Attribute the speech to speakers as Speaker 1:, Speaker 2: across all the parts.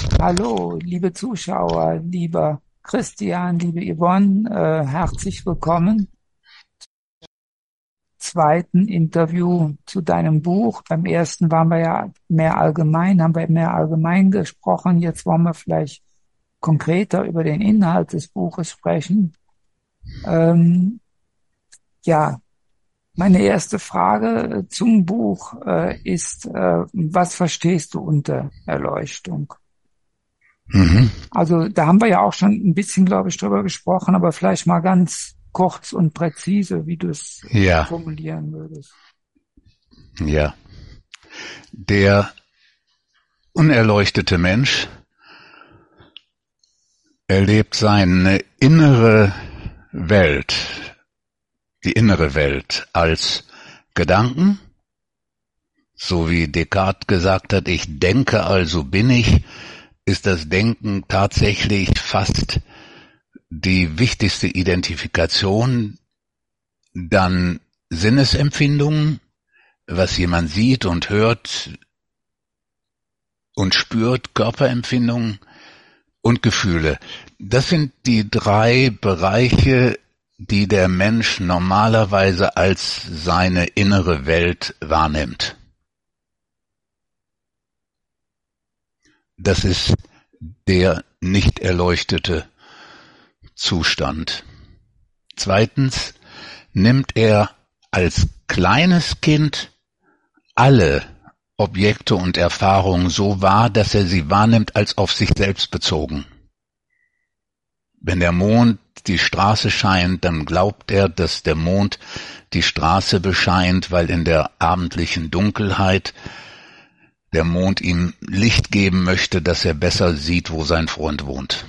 Speaker 1: Hallo, liebe Zuschauer, lieber Christian, liebe Yvonne, herzlich willkommen zum zweiten Interview zu deinem Buch. Beim ersten waren wir ja haben wir mehr allgemein gesprochen. Jetzt wollen wir vielleicht konkreter über den Inhalt des Buches sprechen. Ja, meine erste Frage zum Buch ist, was verstehst du unter Erleuchtung? Also da haben wir ja auch schon ein bisschen, glaube ich, drüber gesprochen, aber vielleicht mal ganz kurz und präzise, wie du es formulieren würdest.
Speaker 2: Ja. Der unerleuchtete Mensch erlebt seine innere Welt, die innere Welt als Gedanken, so wie Descartes gesagt hat, ich denke, also bin ich, ist das Denken tatsächlich fast die wichtigste Identifikation. Dann Sinnesempfindungen, was jemand sieht und hört und spürt, Körperempfindungen und Gefühle. Das sind die drei Bereiche, die der Mensch normalerweise als seine innere Welt wahrnimmt. Das ist der nicht erleuchtete Zustand. Zweitens nimmt er als kleines Kind alle Objekte und Erfahrungen so wahr, dass er sie wahrnimmt als auf sich selbst bezogen. Wenn der Mond die Straße scheint, dann glaubt er, dass der Mond die Straße bescheint, weil in der abendlichen Dunkelheit der Mond ihm Licht geben möchte, dass er besser sieht, wo sein Freund wohnt.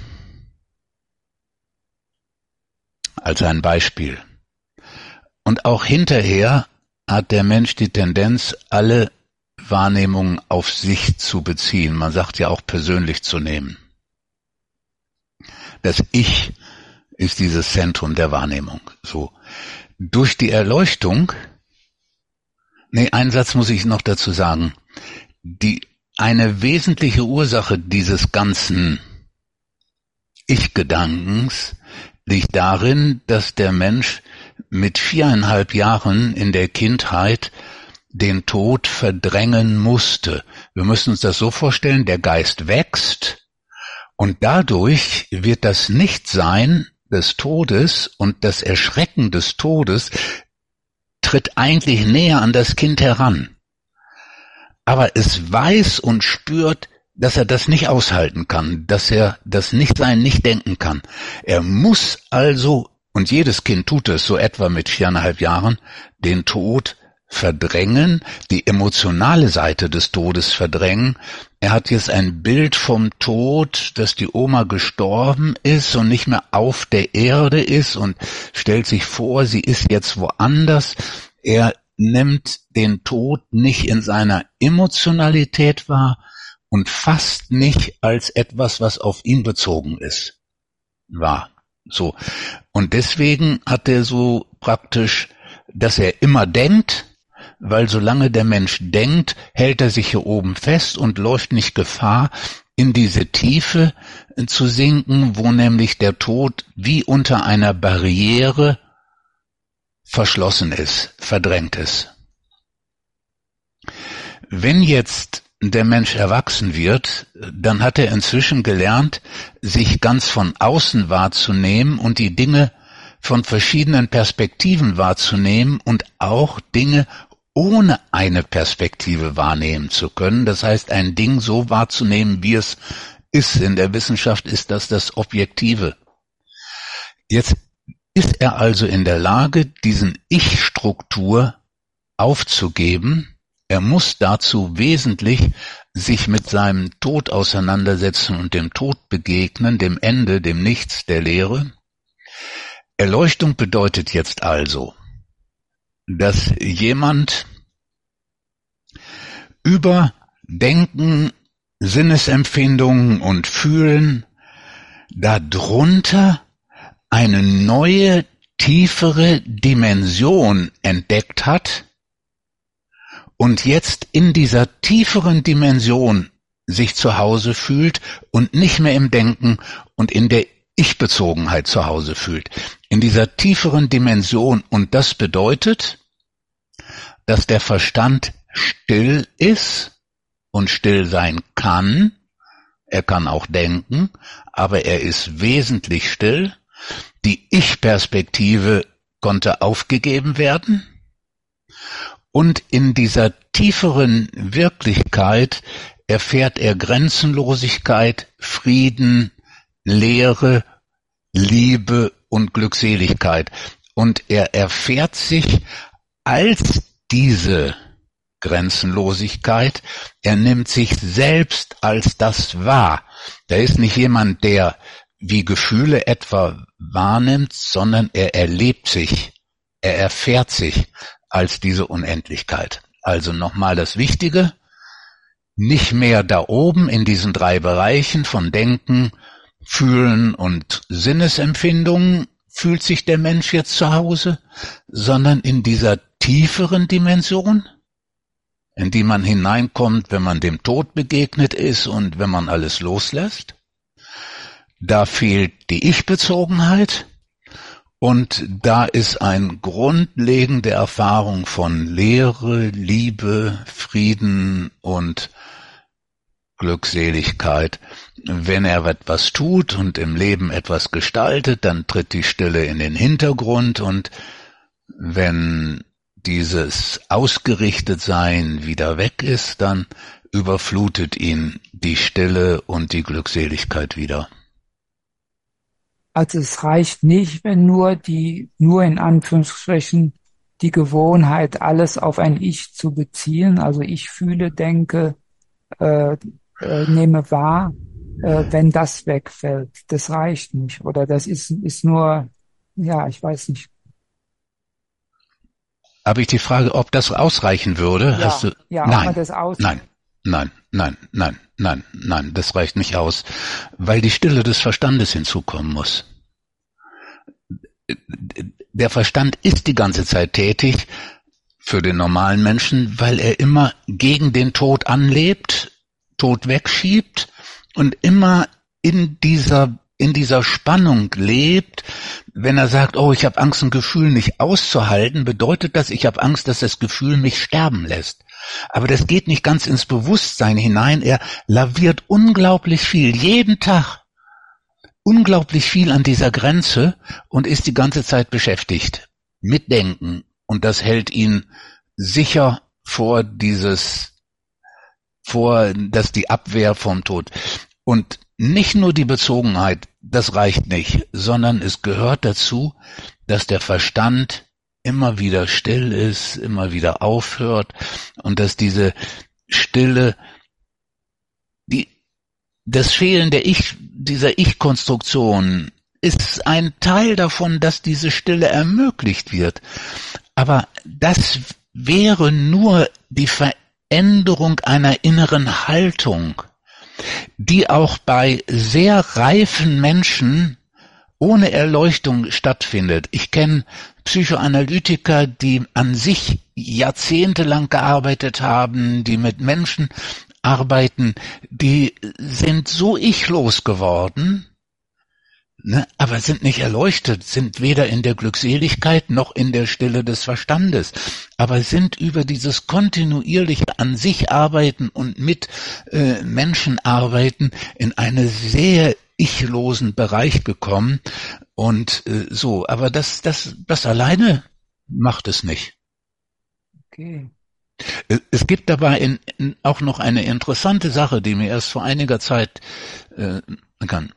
Speaker 2: Als ein Beispiel. Und auch hinterher hat der Mensch die Tendenz, alle Wahrnehmungen auf sich zu beziehen. Man sagt ja auch persönlich zu nehmen. Das Ich ist dieses Zentrum der Wahrnehmung. So. Durch die Erleuchtung, einen Satz muss ich noch dazu sagen. Eine wesentliche Ursache dieses ganzen Ich-Gedankens liegt darin, dass der Mensch mit 4,5 Jahren in der Kindheit den Tod verdrängen musste. Wir müssen uns das so vorstellen, der Geist wächst und dadurch wird das Nichtsein des Todes und das Erschrecken des Todes tritt eigentlich näher an das Kind heran. Aber es weiß und spürt, dass er das nicht aushalten kann, dass er das Nichtsein nicht denken kann. Er muss also, und jedes Kind tut es so etwa mit 4,5 Jahren, den Tod verdrängen, die emotionale Seite des Todes verdrängen. Er hat jetzt ein Bild vom Tod, dass die Oma gestorben ist und nicht mehr auf der Erde ist und stellt sich vor, sie ist jetzt woanders. Er nimmt den Tod nicht in seiner Emotionalität wahr und fast nicht als etwas, was auf ihn bezogen ist, wahr. So. Und deswegen hat er so praktisch, dass er immer denkt, weil solange der Mensch denkt, hält er sich hier oben fest und läuft nicht Gefahr, in diese Tiefe zu sinken, wo nämlich der Tod wie unter einer Barriere verschlossen ist, verdrängt ist. Wenn jetzt der Mensch erwachsen wird, dann hat er inzwischen gelernt, sich ganz von außen wahrzunehmen und die Dinge von verschiedenen Perspektiven wahrzunehmen und auch Dinge ohne eine Perspektive wahrnehmen zu können. Das heißt, ein Ding so wahrzunehmen, wie es ist. In der Wissenschaft ist das Objektive. Jetzt ist er also in der Lage, diesen Ich-Struktur aufzugeben. Er muss dazu wesentlich sich mit seinem Tod auseinandersetzen und dem Tod begegnen, dem Ende, dem Nichts, der Leere. Erleuchtung bedeutet jetzt also, dass jemand über Denken, Sinnesempfindungen und Fühlen darunter eine neue, tiefere Dimension entdeckt hat und jetzt in dieser tieferen Dimension sich zu Hause fühlt und nicht mehr im Denken und in der Ich-Bezogenheit zu Hause fühlt. In dieser tieferen Dimension. Und das bedeutet, dass der Verstand still ist und still sein kann. Er kann auch denken, aber er ist wesentlich still. Die Ich-Perspektive konnte aufgegeben werden. Und in dieser tieferen Wirklichkeit erfährt er Grenzenlosigkeit, Frieden, Leere, Liebe und Glückseligkeit. Und er erfährt sich als diese Grenzenlosigkeit. Er nimmt sich selbst als das wahr. Da ist nicht jemand, der wie Gefühle etwa wahrnimmt, sondern er erlebt sich, er erfährt sich als diese Unendlichkeit. Also nochmal das Wichtige, nicht mehr da oben in diesen 3 Bereichen von Denken, Fühlen und Sinnesempfindungen fühlt sich der Mensch jetzt zu Hause, sondern in dieser tieferen Dimension, in die man hineinkommt, wenn man dem Tod begegnet ist und wenn man alles loslässt. Da fehlt die Ich-Bezogenheit und da ist eine grundlegende Erfahrung von Leere, Liebe, Frieden und Glückseligkeit. Wenn er etwas tut und im Leben etwas gestaltet, dann tritt die Stille in den Hintergrund und wenn dieses Ausgerichtetsein wieder weg ist, dann überflutet ihn die Stille und die Glückseligkeit wieder.
Speaker 1: Also es reicht nicht, wenn nur in Anführungsstrichen die Gewohnheit, alles auf ein Ich zu beziehen, also ich fühle, denke, nehme wahr, wenn das wegfällt. Das reicht nicht. Oder das ist nur, ja, ich weiß nicht.
Speaker 2: Habe ich die Frage, ob das ausreichen würde?
Speaker 1: Ja,
Speaker 2: Hast du?
Speaker 1: ja,
Speaker 2: Nein,
Speaker 1: ob man das
Speaker 2: nein, das reicht nicht aus, weil die Stille des Verstandes hinzukommen muss. Der Verstand ist die ganze Zeit tätig für den normalen Menschen, weil er immer gegen den Tod anlebt, Tod wegschiebt und immer in dieser Spannung lebt. Wenn er sagt, oh, ich habe Angst, ein Gefühl nicht auszuhalten, bedeutet das, ich habe Angst, dass das Gefühl mich sterben lässt. Aber das geht nicht ganz ins Bewusstsein hinein. Er laviert unglaublich viel, jeden Tag, unglaublich viel an dieser Grenze und ist die ganze Zeit beschäftigt mit Denken. Und das hält ihn sicher vor dass die Abwehr vom Tod. Und nicht nur die Bezogenheit, das reicht nicht, sondern es gehört dazu, dass der Verstand immer wieder still ist, immer wieder aufhört und dass diese Stille, das Fehlen dieser Ich-Konstruktion ist ein Teil davon, dass diese Stille ermöglicht wird. Aber das wäre nur die Veränderung einer inneren Haltung, die auch bei sehr reifen Menschen ohne Erleuchtung stattfindet. Ich kenne Psychoanalytiker, die an sich jahrzehntelang gearbeitet haben, die mit Menschen arbeiten, die sind so ichlos geworden, ne, aber sind nicht erleuchtet, sind weder in der Glückseligkeit noch in der Stille des Verstandes, aber sind über dieses kontinuierliche an sich arbeiten und mit Menschen arbeiten in einen sehr ichlosen Bereich gekommen und so, aber das alleine macht es nicht.
Speaker 1: Okay.
Speaker 2: Es gibt dabei auch noch eine interessante Sache, die mir erst vor einiger Zeit kann.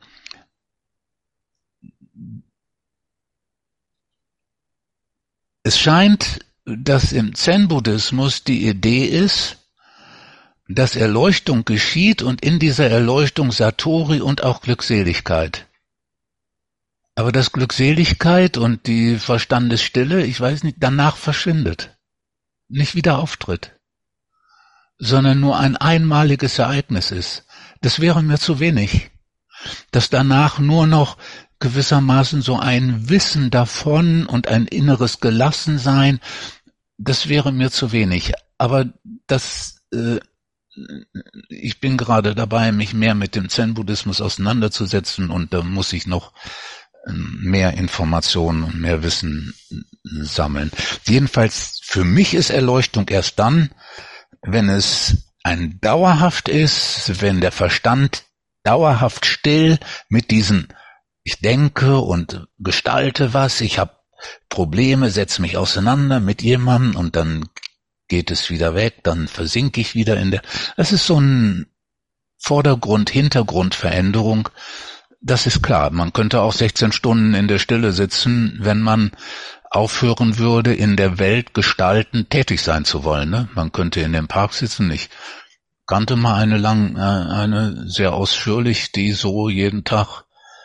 Speaker 2: Es scheint, dass im Zen-Buddhismus die Idee ist, dass Erleuchtung geschieht und in dieser Erleuchtung Satori und auch Glückseligkeit. Aber dass Glückseligkeit und die Verstandesstille, ich weiß nicht, danach verschwindet. Nicht wieder auftritt, sondern nur ein einmaliges Ereignis ist. Das wäre mir zu wenig. Dass danach nur noch gewissermaßen so ein Wissen davon und ein inneres Gelassensein, das wäre mir zu wenig. Aber das ich bin gerade dabei, mich mehr mit dem Zen-Buddhismus auseinanderzusetzen, und da muss ich noch mehr Informationen und mehr Wissen sammeln. Jedenfalls, für mich ist Erleuchtung erst dann, wenn es ein dauerhaft ist, wenn der Verstand dauerhaft still mit diesen, ich denke und gestalte was, ich habe Probleme, setze mich auseinander mit jemandem und dann geht es wieder weg, dann versinke ich wieder das ist so ein Vordergrund-Hintergrund-Veränderung. Das ist klar, man könnte auch 16 Stunden in der Stille sitzen, wenn man aufhören würde, in der Welt gestaltend tätig sein zu wollen. Ne? Man könnte in dem Park sitzen. Ich kannte mal eine sehr ausführlich, die so jeden Tag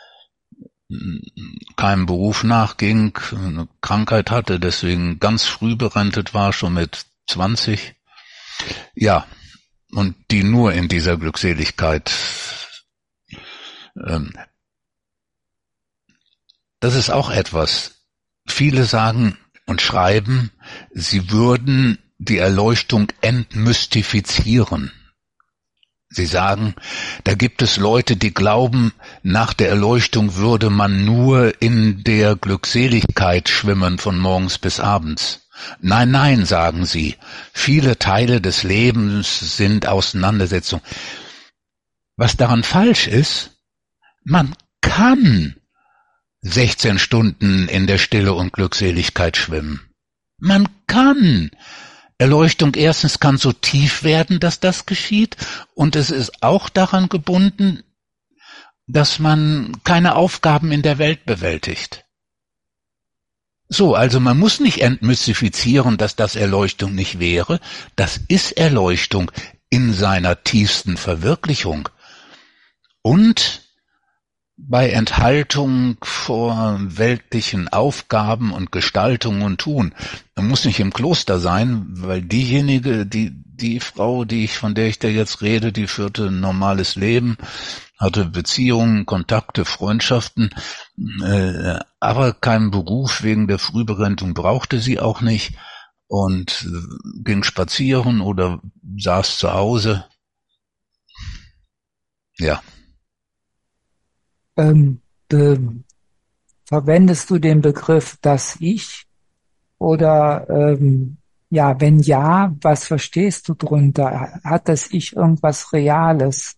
Speaker 2: keinem Beruf nachging, eine Krankheit hatte, deswegen ganz früh berentet war, schon mit 20. Ja, und die nur in dieser Glückseligkeit. Das ist auch etwas. Viele sagen und schreiben, sie würden die Erleuchtung entmystifizieren. Sie sagen, da gibt es Leute, die glauben, nach der Erleuchtung würde man nur in der Glückseligkeit schwimmen von morgens bis abends. Nein, nein, sagen sie, viele Teile des Lebens sind Auseinandersetzung. Was daran falsch ist, man kann 16 Stunden in der Stille und Glückseligkeit schwimmen. Man kann. Erleuchtung erstens kann so tief werden, dass das geschieht, und es ist auch daran gebunden, dass man keine Aufgaben in der Welt bewältigt. So, also man muss nicht entmystifizieren, dass das Erleuchtung nicht wäre. Das ist Erleuchtung in seiner tiefsten Verwirklichung. Und bei Enthaltung vor weltlichen Aufgaben und Gestaltung und Tun. Man muss nicht im Kloster sein, weil die Frau, von der ich da jetzt rede, die führte ein normales Leben, hatte Beziehungen, Kontakte, Freundschaften, aber keinen Beruf wegen der Frühberentung brauchte sie auch nicht und ging spazieren oder saß zu Hause. Ja.
Speaker 1: Verwendest du den Begriff das Ich oder ja, wenn ja, was verstehst du drunter? Hat das Ich irgendwas Reales?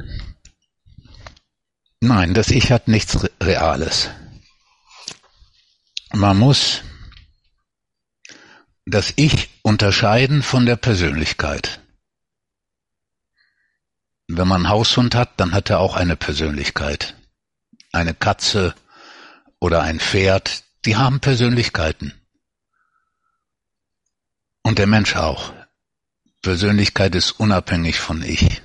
Speaker 2: Nein, das Ich hat nichts Reales. Man muss das Ich unterscheiden von der Persönlichkeit. Wenn man einen Haushund hat, dann hat er auch eine Persönlichkeit. Eine Katze oder ein Pferd, die haben Persönlichkeiten. Und der Mensch auch. Persönlichkeit ist unabhängig von Ich.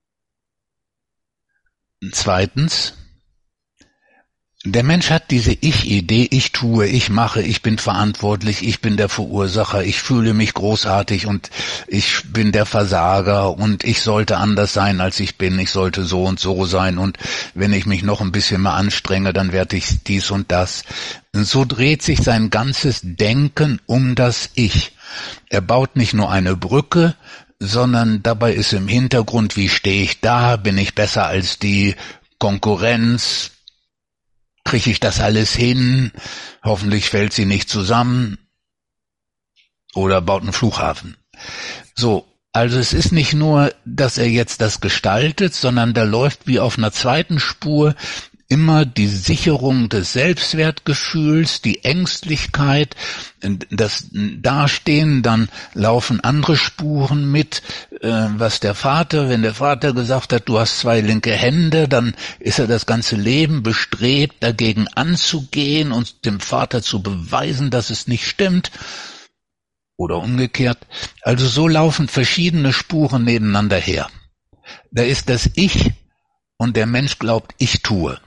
Speaker 2: Zweitens, der Mensch hat diese Ich-Idee, ich tue, ich mache, ich bin verantwortlich, ich bin der Verursacher, ich fühle mich großartig und ich bin der Versager und ich sollte anders sein, als ich bin, ich sollte so und so sein und wenn ich mich noch ein bisschen mehr anstrenge, dann werde ich dies und das. Und so dreht sich sein ganzes Denken um das Ich. Er baut nicht nur eine Brücke, sondern dabei ist im Hintergrund, wie stehe ich da, bin ich besser als die Konkurrenz, kriege ich das alles hin, hoffentlich fällt sie nicht zusammen oder baut einen Flughafen. So, also es ist nicht nur, dass er jetzt das gestaltet, sondern da läuft wie auf einer zweiten Spur immer die Sicherung des Selbstwertgefühls, die Ängstlichkeit, das Dastehen, dann laufen andere Spuren mit, wenn der Vater gesagt hat, du hast 2 linke Hände, dann ist er das ganze Leben bestrebt, dagegen anzugehen und dem Vater zu beweisen, dass es nicht stimmt. Oder umgekehrt. Also so laufen verschiedene Spuren nebeneinander her. Da ist das Ich und der Mensch glaubt, ich tue.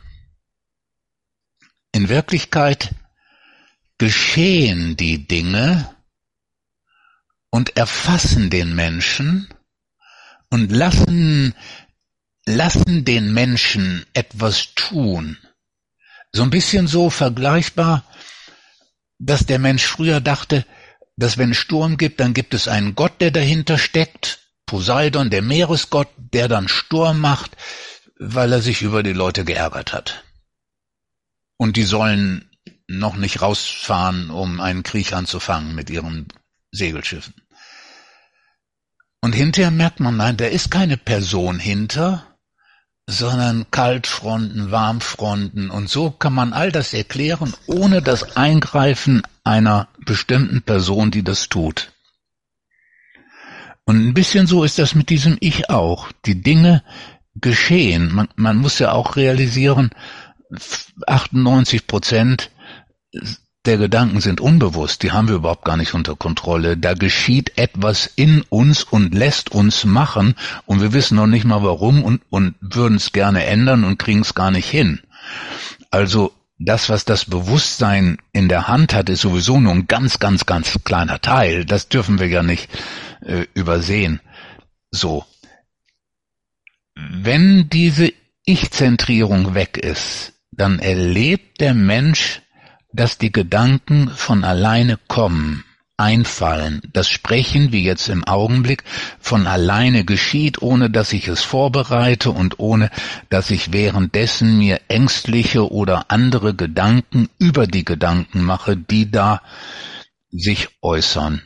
Speaker 2: In Wirklichkeit geschehen die Dinge und erfassen den Menschen und lassen den Menschen etwas tun. So ein bisschen so vergleichbar, dass der Mensch früher dachte, dass wenn es Sturm gibt, dann gibt es einen Gott, der dahinter steckt, Poseidon, der Meeresgott, der dann Sturm macht, weil er sich über die Leute geärgert hat. Und die sollen noch nicht rausfahren, um einen Krieg anzufangen mit ihren Segelschiffen. Und hinterher merkt man, nein, da ist keine Person hinter, sondern Kaltfronten, Warmfronten. Und so kann man all das erklären, ohne das Eingreifen einer bestimmten Person, die das tut. Und ein bisschen so ist das mit diesem Ich auch. Die Dinge geschehen. Man muss ja auch realisieren, 98% der Gedanken sind unbewusst, die haben wir überhaupt gar nicht unter Kontrolle. Da geschieht etwas in uns und lässt uns machen und wir wissen noch nicht mal warum und würden es gerne ändern und kriegen es gar nicht hin. Also das, was das Bewusstsein in der Hand hat, ist sowieso nur ein ganz, ganz, ganz kleiner Teil. Das dürfen wir ja nicht übersehen. So. Wenn diese Ich-Zentrierung weg ist, dann erlebt der Mensch, dass die Gedanken von alleine kommen, einfallen. Das Sprechen, wie jetzt im Augenblick, von alleine geschieht, ohne dass ich es vorbereite und ohne dass ich währenddessen mir ängstliche oder andere Gedanken über die Gedanken mache, die da sich äußern.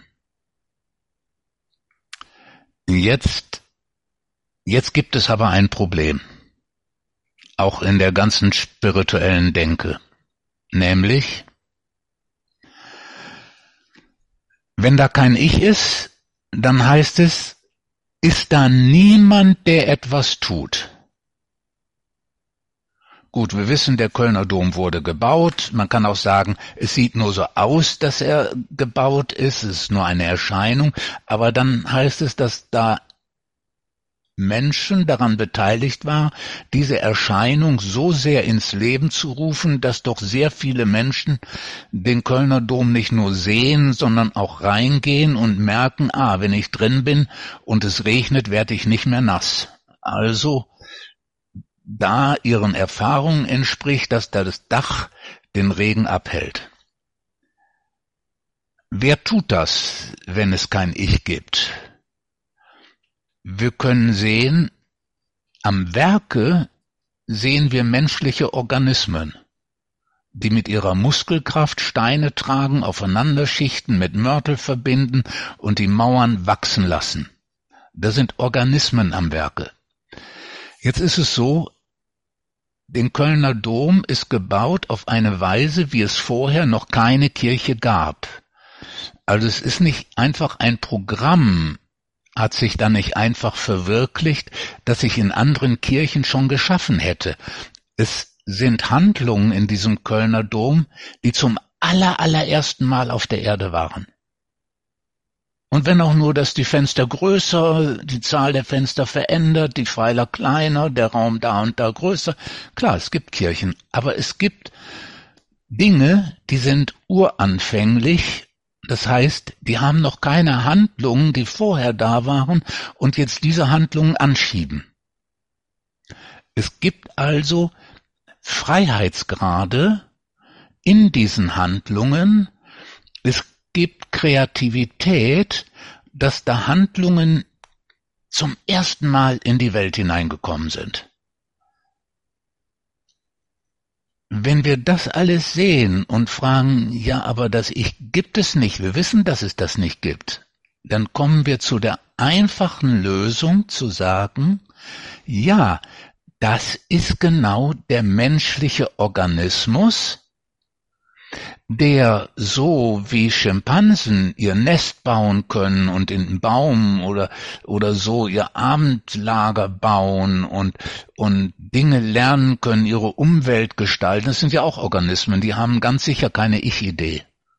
Speaker 2: Jetzt gibt es aber ein Problem, auch in der ganzen spirituellen Denke. Nämlich, wenn da kein Ich ist, dann heißt es, ist da niemand, der etwas tut. Gut, wir wissen, der Kölner Dom wurde gebaut. Man kann auch sagen, es sieht nur so aus, dass er gebaut ist. Es ist nur eine Erscheinung. Aber dann heißt es, dass da Menschen daran beteiligt war, diese Erscheinung so sehr ins Leben zu rufen, dass doch sehr viele Menschen den Kölner Dom nicht nur sehen, sondern auch reingehen und merken, wenn ich drin bin und es regnet, werde ich nicht mehr nass. Also, da ihren Erfahrungen entspricht, dass da das Dach den Regen abhält. Wer tut das, wenn es kein Ich gibt? Wir können sehen, am Werke sehen wir menschliche Organismen, die mit ihrer Muskelkraft Steine tragen, aufeinander schichten, mit Mörtel verbinden und die Mauern wachsen lassen. Da sind Organismen am Werke. Jetzt ist es so, den Kölner Dom ist gebaut auf eine Weise, wie es vorher noch keine Kirche gab. Also es ist nicht einfach ein Programm, hat sich dann nicht einfach verwirklicht, das sich in anderen Kirchen schon geschaffen hätte. Es sind Handlungen in diesem Kölner Dom, die zum allerersten Mal auf der Erde waren. Und wenn auch nur, dass die Fenster größer, die Zahl der Fenster verändert, die Pfeiler kleiner, der Raum da und da größer. Klar, es gibt Kirchen, aber es gibt Dinge, die sind uranfänglich. Das heißt, die haben noch keine Handlungen, die vorher da waren und jetzt diese Handlungen anschieben. Es gibt also Freiheitsgrade in diesen Handlungen. Es gibt Kreativität, dass da Handlungen zum ersten Mal in die Welt hineingekommen sind. Wenn wir das alles sehen und fragen, ja, aber das Ich gibt es nicht, wir wissen, dass es das nicht gibt, dann kommen wir zu der einfachen Lösung zu sagen, ja, das ist genau der menschliche Organismus, der so wie Schimpansen ihr Nest bauen können und in einen Baum oder so ihr Abendlager bauen und Dinge lernen können, ihre Umwelt gestalten. Das sind ja auch Organismen, die haben ganz sicher keine Ich-Idee.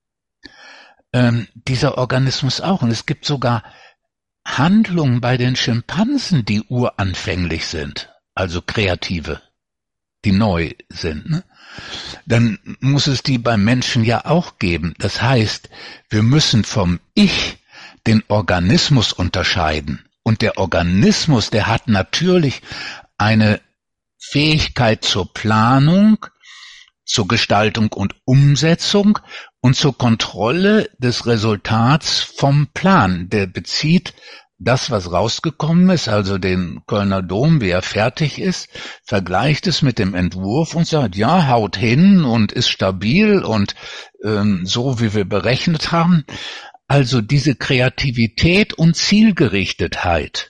Speaker 2: Dieser Organismus auch. Und es gibt sogar Handlungen bei den Schimpansen, die uranfänglich sind, also kreative, die neu sind, ne? Dann muss es die beim Menschen ja auch geben. Das heißt, wir müssen vom Ich den Organismus unterscheiden. Und der Organismus, der hat natürlich eine Fähigkeit zur Planung, zur Gestaltung und Umsetzung und zur Kontrolle des Resultats vom Plan. Der bezieht das, was rausgekommen ist, also den Kölner Dom, wie er fertig ist, vergleicht es mit dem Entwurf und sagt, ja, haut hin und ist stabil und so, wie wir berechnet haben. Also diese Kreativität und Zielgerichtetheit,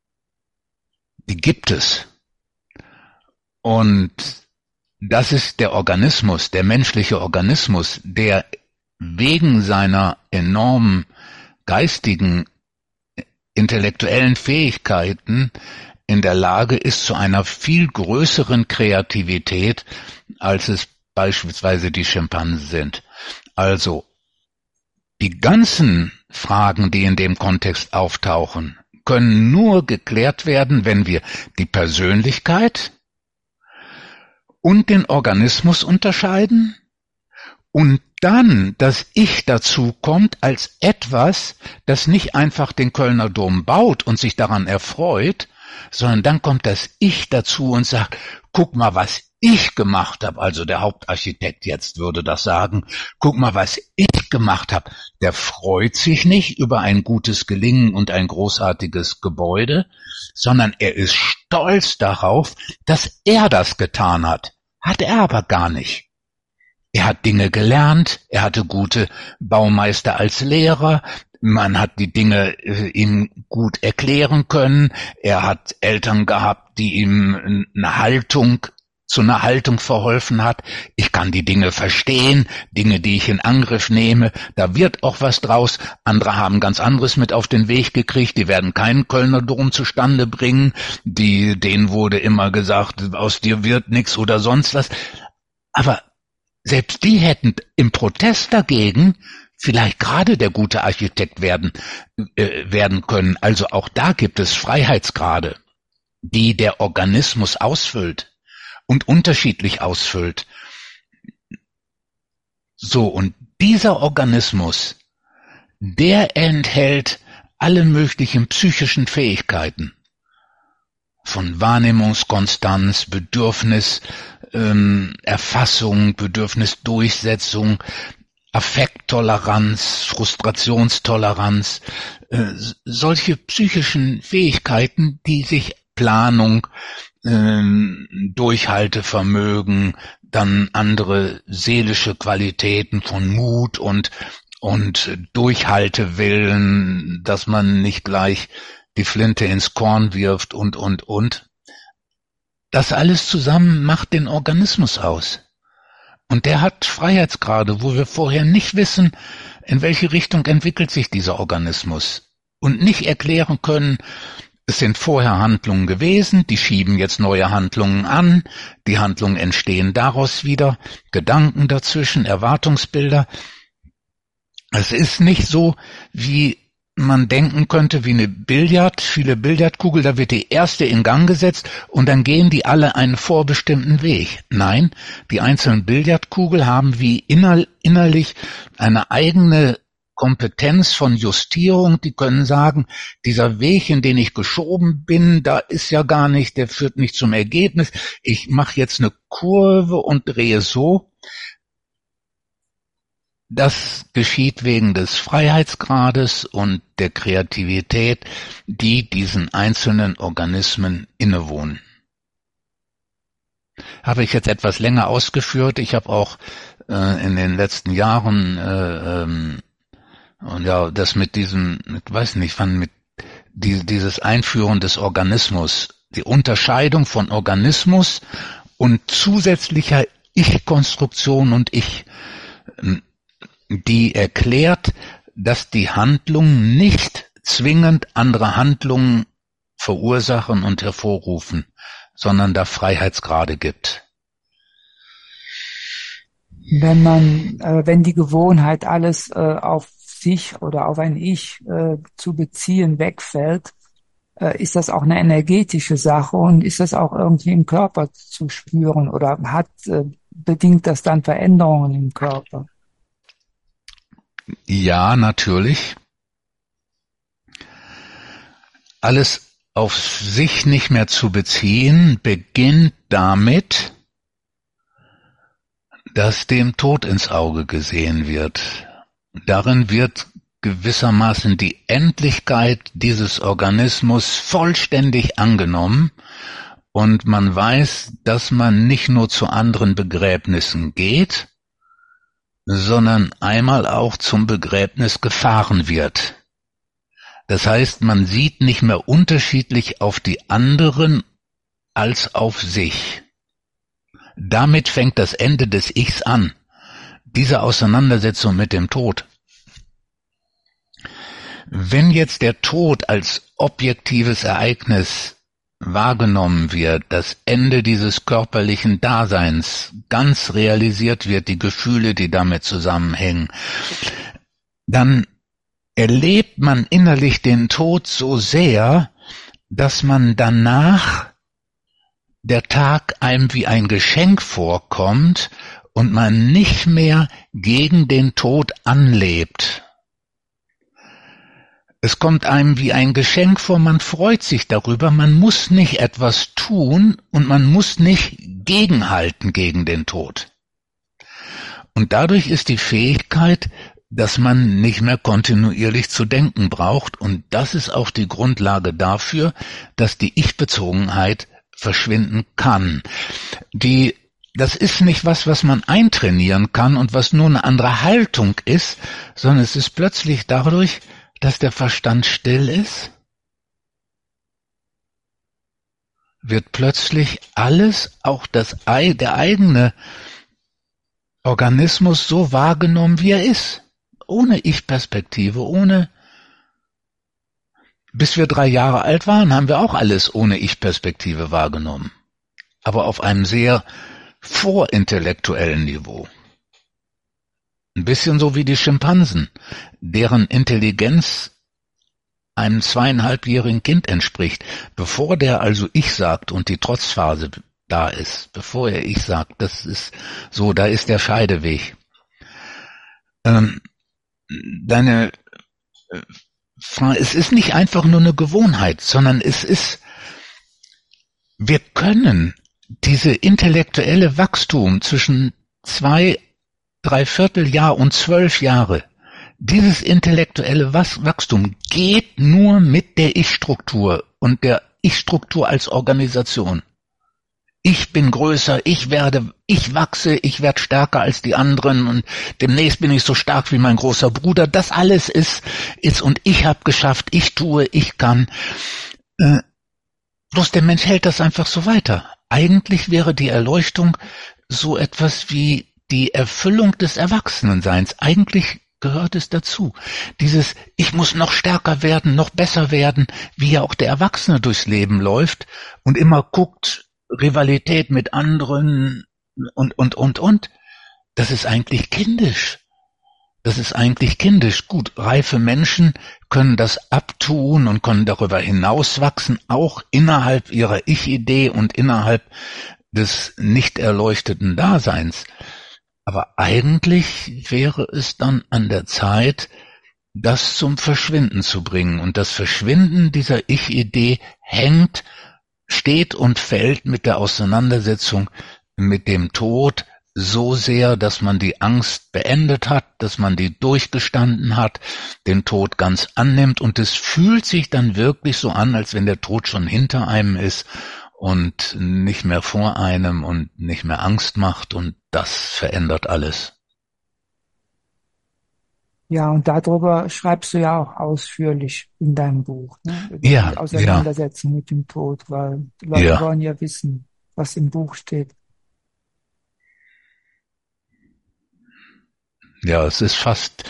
Speaker 2: die gibt es. Und das ist der Organismus, der menschliche Organismus, der wegen seiner enormen geistigen, intellektuellen Fähigkeiten in der Lage ist zu einer viel größeren Kreativität, als es beispielsweise die Schimpansen sind. Also die ganzen Fragen, die in dem Kontext auftauchen, können nur geklärt werden, wenn wir die Persönlichkeit und den Organismus unterscheiden und dann das Ich dazu kommt als etwas, das nicht einfach den Kölner Dom baut und sich daran erfreut, sondern dann kommt das Ich dazu und sagt, guck mal, was ich gemacht habe. Also der Hauptarchitekt jetzt würde das sagen, guck mal, was ich gemacht habe. Der freut sich nicht über ein gutes Gelingen und ein großartiges Gebäude, sondern er ist stolz darauf, dass er das getan hat. Hat er aber gar nicht. Er hat Dinge gelernt, er hatte gute Baumeister als Lehrer, man hat die Dinge ihm gut erklären können, er hat Eltern gehabt, die ihm zu einer Haltung verholfen hat. Ich kann die Dinge verstehen, Dinge, die ich in Angriff nehme, da wird auch was draus. Andere haben ganz anderes mit auf den Weg gekriegt, die werden keinen Kölner Dom zustande bringen, denen wurde immer gesagt, aus dir wird nichts oder sonst was. Aber selbst die hätten im Protest dagegen vielleicht gerade der gute Architekt werden können. Also auch da gibt es Freiheitsgrade, die der Organismus ausfüllt und unterschiedlich ausfüllt. So, und dieser Organismus, der enthält alle möglichen psychischen Fähigkeiten. Von Wahrnehmungskonstanz, Bedürfnis, Erfassung, Bedürfnisdurchsetzung, Affekttoleranz, Frustrationstoleranz, solche psychischen Fähigkeiten, die sich Planung, Durchhaltevermögen, dann andere seelische Qualitäten von Mut und Durchhaltewillen, dass man nicht gleich die Flinte ins Korn wirft und. Das alles zusammen macht den Organismus aus. Und der hat Freiheitsgrade, wo wir vorher nicht wissen, in welche Richtung entwickelt sich dieser Organismus. Und nicht erklären können, es sind vorher Handlungen gewesen, die schieben jetzt neue Handlungen an, die Handlungen entstehen daraus wieder, Gedanken dazwischen, Erwartungsbilder. Es ist nicht so, wie man denken könnte, wie viele Billardkugel, da wird die erste in Gang gesetzt und dann gehen die alle einen vorbestimmten Weg. Nein, die einzelnen Billardkugel haben wie innerlich eine eigene Kompetenz von Justierung, die können sagen, dieser Weg, in den ich geschoben bin, da ist ja gar nicht, der führt nicht zum Ergebnis, ich mache jetzt eine Kurve und drehe so. Das geschieht wegen des Freiheitsgrades und der Kreativität, die diesen einzelnen Organismen innewohnen. Habe ich jetzt etwas länger ausgeführt. Ich habe auch in den letzten Jahren das mit dieses Einführen des Organismus, die Unterscheidung von Organismus und zusätzlicher Ich-Konstruktion und Ich, die erklärt, dass die Handlungen nicht zwingend andere Handlungen verursachen und hervorrufen, sondern da Freiheitsgrade gibt.
Speaker 1: Wenn die Gewohnheit, alles auf sich oder auf ein Ich zu beziehen, wegfällt, ist das auch eine energetische Sache und ist das auch irgendwie im Körper zu spüren oder bedingt das dann Veränderungen im Körper?
Speaker 2: Ja, natürlich. Alles auf sich nicht mehr zu beziehen, beginnt damit, dass dem Tod ins Auge gesehen wird. Darin wird gewissermaßen die Endlichkeit dieses Organismus vollständig angenommen und man weiß, dass man nicht nur zu anderen Begräbnissen geht, sondern einmal auch zum Begräbnis gefahren wird. Das heißt, man sieht nicht mehr unterschiedlich auf die anderen als auf sich. Damit fängt das Ende des Ichs an, diese Auseinandersetzung mit dem Tod. Wenn jetzt der Tod als objektives Ereignis wahrgenommen wird, das Ende dieses körperlichen Daseins ganz realisiert wird, die Gefühle, die damit zusammenhängen, dann erlebt man innerlich den Tod so sehr, dass man danach der Tag einem wie ein Geschenk vorkommt und man nicht mehr gegen den Tod anlebt. Es kommt einem wie ein Geschenk vor, man freut sich darüber, man muss nicht etwas tun und man muss nicht gegenhalten gegen den Tod. Und dadurch ist die Fähigkeit, dass man nicht mehr kontinuierlich zu denken braucht, und das ist auch die Grundlage dafür, dass die Ich-Bezogenheit verschwinden kann. Das ist nicht was man eintrainieren kann und was nur eine andere Haltung ist, sondern es ist plötzlich dadurch, dass der Verstand still ist, wird plötzlich alles, auch der eigene Organismus so wahrgenommen, wie er ist. Ohne Ich-Perspektive, bis wir 3 Jahre alt waren, haben wir auch alles ohne Ich-Perspektive wahrgenommen. Aber auf einem sehr vorintellektuellen Niveau. Ein bisschen so wie die Schimpansen, deren Intelligenz einem 2,5-jährigen Kind entspricht. Bevor der also Ich sagt und die Trotzphase da ist, bevor er Ich sagt, das ist so, da ist der Scheideweg. Es ist nicht einfach nur eine Gewohnheit, sondern wir können diese intellektuelle Wachstum zwischen 2,75 Jahr und 12 Jahre, dieses intellektuelle Wachstum geht nur mit der Ich-Struktur und der Ich-Struktur als Organisation. Ich bin größer, ich wachse, ich werde stärker als die anderen und demnächst bin ich so stark wie mein großer Bruder. Das alles ist und ich habe geschafft, ich tue, ich kann. Bloß der Mensch hält das einfach so weiter. Eigentlich wäre die Erleuchtung so etwas wie die Erfüllung des Erwachsenenseins. Eigentlich gehört es dazu. Dieses, ich muss noch stärker werden, noch besser werden, wie ja auch der Erwachsene durchs Leben läuft und immer guckt, Rivalität mit anderen und. Das ist eigentlich kindisch. Gut, reife Menschen können das abtun und können darüber hinauswachsen, auch innerhalb ihrer Ich-Idee und innerhalb des nicht erleuchteten Daseins. Aber eigentlich wäre es dann an der Zeit, das zum Verschwinden zu bringen. Und das Verschwinden dieser Ich-Idee steht und fällt mit der Auseinandersetzung mit dem Tod so sehr, dass man die Angst beendet hat, dass man die durchgestanden hat, den Tod ganz annimmt und es fühlt sich dann wirklich so an, als wenn der Tod schon hinter einem ist und nicht mehr vor einem und nicht mehr Angst macht, und das verändert alles.
Speaker 1: Ja, und darüber schreibst du ja auch ausführlich in deinem Buch, ne? Über
Speaker 2: Ja,
Speaker 1: die Auseinandersetzung mit dem Tod, weil die Leute wollen ja wissen, was im Buch steht.
Speaker 2: Ja, es ist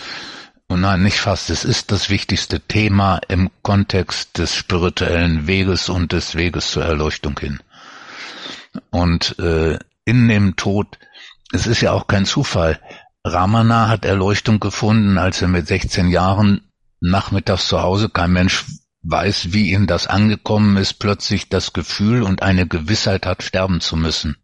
Speaker 2: es ist das wichtigste Thema im Kontext des spirituellen Weges und des Weges zur Erleuchtung hin. Und in dem Tod, es ist ja auch kein Zufall, Ramana hat Erleuchtung gefunden, als er mit 16 Jahren nachmittags zu Hause, kein Mensch weiß, wie ihm das angekommen ist, plötzlich das Gefühl und eine Gewissheit hat, sterben zu müssen.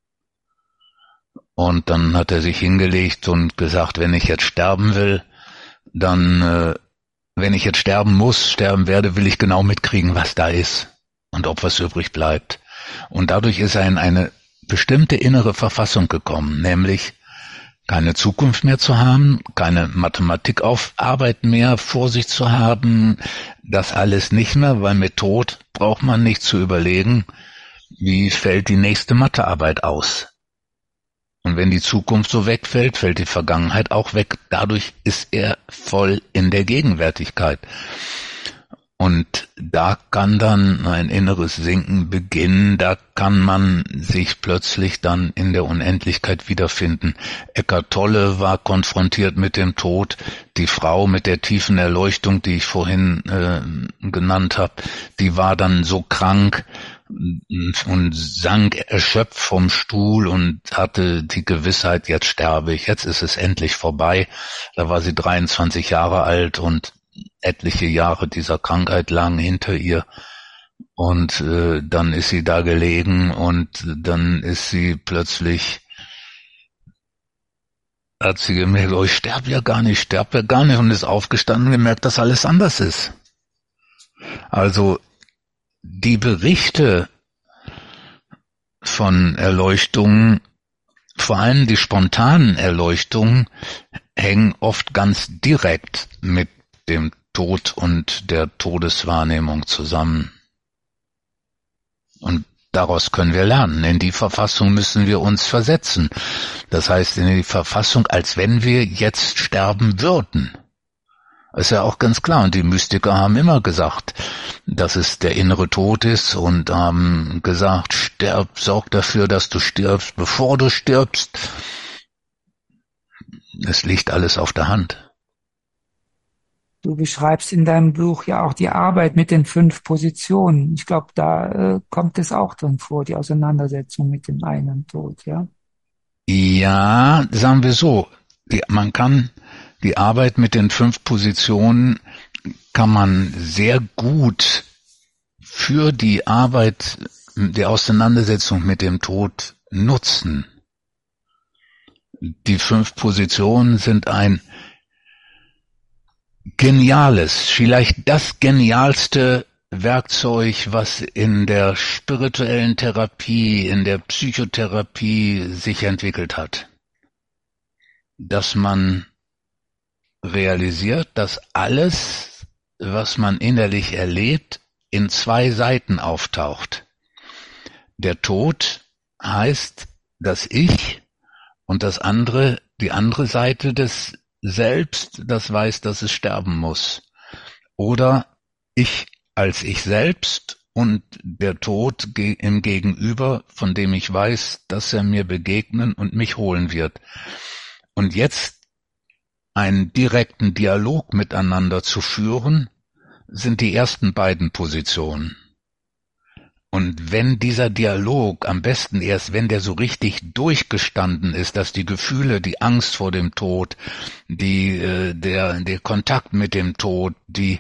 Speaker 2: Und dann hat er sich hingelegt und gesagt, wenn ich jetzt sterben will, dann, wenn ich jetzt sterben werde, will ich genau mitkriegen, was da ist und ob was übrig bleibt. Und dadurch ist er in eine bestimmte innere Verfassung gekommen, nämlich keine Zukunft mehr zu haben, keine Mathematikaufarbeit mehr vor sich zu haben, das alles nicht mehr, weil mit Tod braucht man nicht zu überlegen, wie fällt die nächste Mathearbeit aus. Und wenn die Zukunft so wegfällt, fällt die Vergangenheit auch weg. Dadurch ist er voll in der Gegenwärtigkeit. Und da kann dann ein inneres Sinken beginnen, da kann man sich plötzlich dann in der Unendlichkeit wiederfinden. Eckhart Tolle war konfrontiert mit dem Tod, die Frau mit der tiefen Erleuchtung, die ich vorhin genannt habe, die war dann so krank und sank erschöpft vom Stuhl und hatte die Gewissheit, jetzt sterbe ich, jetzt ist es endlich vorbei. Da war sie 23 Jahre alt und etliche Jahre dieser Krankheit lagen hinter ihr. Und dann ist sie da gelegen und dann ist sie plötzlich, hat sie gemerkt, oh, ich sterbe ja gar nicht und ist aufgestanden und gemerkt, dass alles anders ist. Also die Berichte von Erleuchtungen, vor allem die spontanen Erleuchtungen, hängen oft ganz direkt mit dem Tod und der Todeswahrnehmung zusammen. Und daraus können wir lernen. In die Verfassung müssen wir uns versetzen. Das heißt, in die Verfassung, als wenn wir jetzt sterben würden. Das ist ja auch ganz klar. Und die Mystiker haben immer gesagt, dass es der innere Tod ist und haben gesagt, sorg dafür, dass du stirbst, bevor du stirbst. Es liegt alles auf der Hand.
Speaker 1: Du beschreibst in deinem Buch ja auch die Arbeit mit den 5 Positionen. Ich glaube, da kommt es auch drin vor, die Auseinandersetzung mit dem eigenen Tod, ja?
Speaker 2: Ja, sagen wir so, man kann die Arbeit mit den 5 Positionen kann man sehr gut für die Arbeit, die Auseinandersetzung mit dem Tod nutzen. Die 5 Positionen sind ein geniales, vielleicht das genialste Werkzeug, was in der spirituellen Therapie, in der Psychotherapie sich entwickelt hat. Dass man realisiert, dass alles, was man innerlich erlebt, in 2 Seiten auftaucht. Der Tod heißt das Ich und das andere, die andere Seite des Selbst, das weiß, dass es sterben muss. Oder ich als ich selbst und der Tod im Gegenüber, von dem ich weiß, dass er mir begegnen und mich holen wird. Und jetzt einen direkten Dialog miteinander zu führen, sind die ersten beiden Positionen. Und wenn dieser Dialog, am besten erst, wenn der so richtig durchgestanden ist, dass die Gefühle, die Angst vor dem Tod, der Kontakt mit dem Tod, die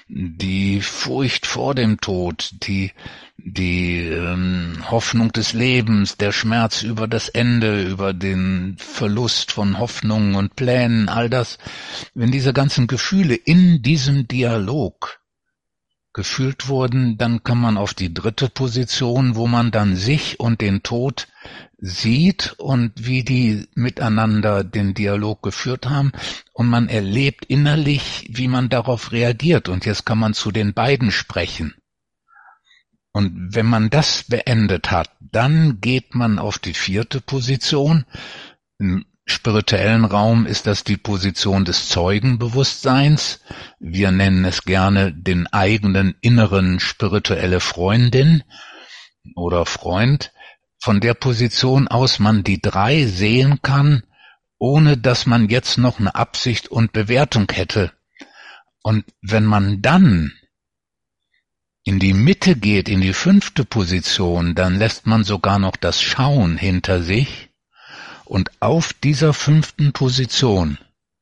Speaker 2: Furcht vor dem Tod, die Hoffnung des Lebens, der Schmerz über das Ende, über den Verlust von Hoffnungen und Plänen, all das, wenn diese ganzen Gefühle in diesem Dialog gefühlt wurden, dann kann man auf die 3. Position, wo man dann sich und den Tod sieht und wie die miteinander den Dialog geführt haben und man erlebt innerlich, wie man darauf reagiert und jetzt kann man zu den beiden sprechen. Und wenn man das beendet hat, dann geht man auf die 4. Position. Im spirituellen Raum ist das die Position des Zeugenbewusstseins. Wir nennen es gerne den eigenen inneren spirituelle Freundin oder Freund. Von der Position aus man die 3 sehen kann, ohne dass man jetzt noch eine Absicht und Bewertung hätte. Und wenn man dann in die Mitte geht, in die 5. Position, dann lässt man sogar noch das Schauen hinter sich. Und auf dieser 5. Position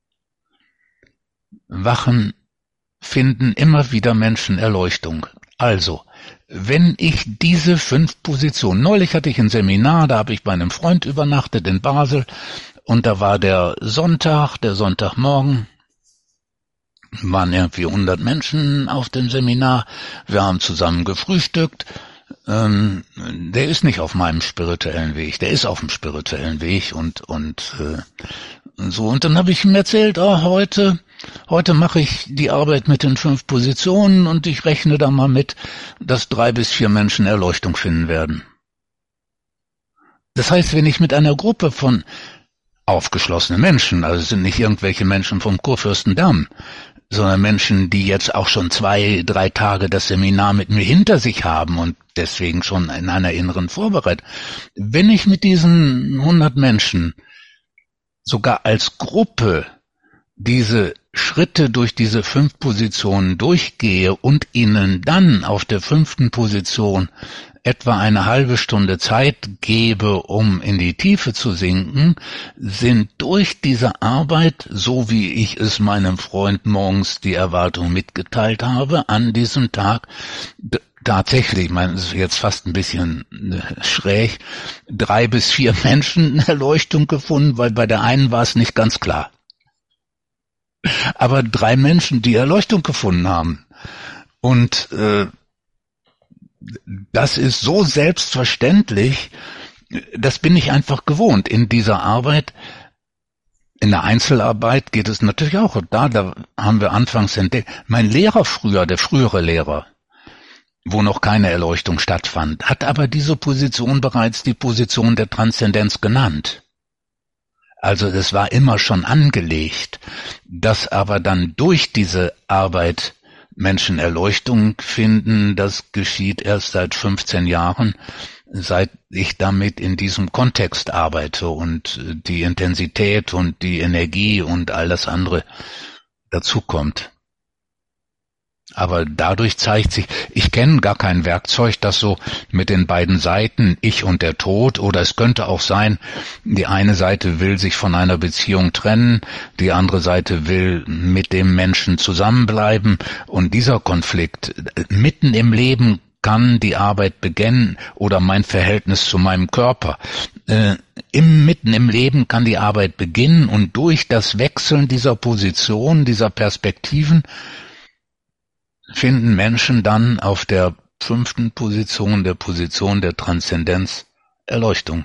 Speaker 2: finden immer wieder Menschen Erleuchtung. Also, wenn ich diese 5 Positionen, neulich hatte ich ein Seminar, da habe ich bei einem Freund übernachtet in Basel und da war der Sonntagmorgen, waren irgendwie 100 Menschen auf dem Seminar, wir haben zusammen gefrühstückt, der ist nicht auf meinem spirituellen Weg, der ist auf dem spirituellen Weg und so. Und dann habe ich ihm erzählt, heute mache ich die Arbeit mit den 5 Positionen und ich rechne da mal mit, dass 3 bis 4 Menschen Erleuchtung finden werden. Das heißt, wenn ich mit einer Gruppe von aufgeschlossenen Menschen, also es sind nicht irgendwelche Menschen vom Kurfürstendamm, sondern Menschen, die jetzt auch schon 2, 3 Tage das Seminar mit mir hinter sich haben und deswegen schon in einer inneren Vorbereitung. Wenn ich mit diesen 100 Menschen sogar als Gruppe diese Schritte durch diese 5 Positionen durchgehe und ihnen dann auf der 5. Position etwa eine halbe Stunde Zeit gebe, um in die Tiefe zu sinken, sind durch diese Arbeit, so wie ich es meinem Freund morgens die Erwartung mitgeteilt habe, an diesem Tag tatsächlich, ich meine, das ist jetzt fast ein bisschen schräg, 3 bis 4 Menschen Erleuchtung gefunden, weil bei der einen war es nicht ganz klar. Aber 3 Menschen, die Erleuchtung gefunden haben. Und das ist so selbstverständlich, das bin ich einfach gewohnt. In dieser Arbeit, in der Einzelarbeit geht es natürlich auch. Da haben wir anfangs entdeckt. Mein Lehrer früher, der frühere Lehrer, wo noch keine Erleuchtung stattfand, hat aber diese Position bereits die Position der Transzendenz genannt. Also es war immer schon angelegt, dass aber dann durch diese Arbeit Menschen Erleuchtung finden, das geschieht erst seit 15 Jahren, seit ich damit in diesem Kontext arbeite und die Intensität und die Energie und all das andere dazukommt. Aber dadurch zeigt sich, ich kenne gar kein Werkzeug, das so mit den beiden Seiten, ich und der Tod, oder es könnte auch sein, die eine Seite will sich von einer Beziehung trennen, die andere Seite will mit dem Menschen zusammenbleiben und dieser Konflikt mitten im Leben kann die Arbeit beginnen oder mein Verhältnis zu meinem Körper. Mitten im Leben kann die Arbeit beginnen und durch das Wechseln dieser Position, dieser Perspektiven finden Menschen dann auf der 5. Position, der Position der Transzendenz, Erleuchtung.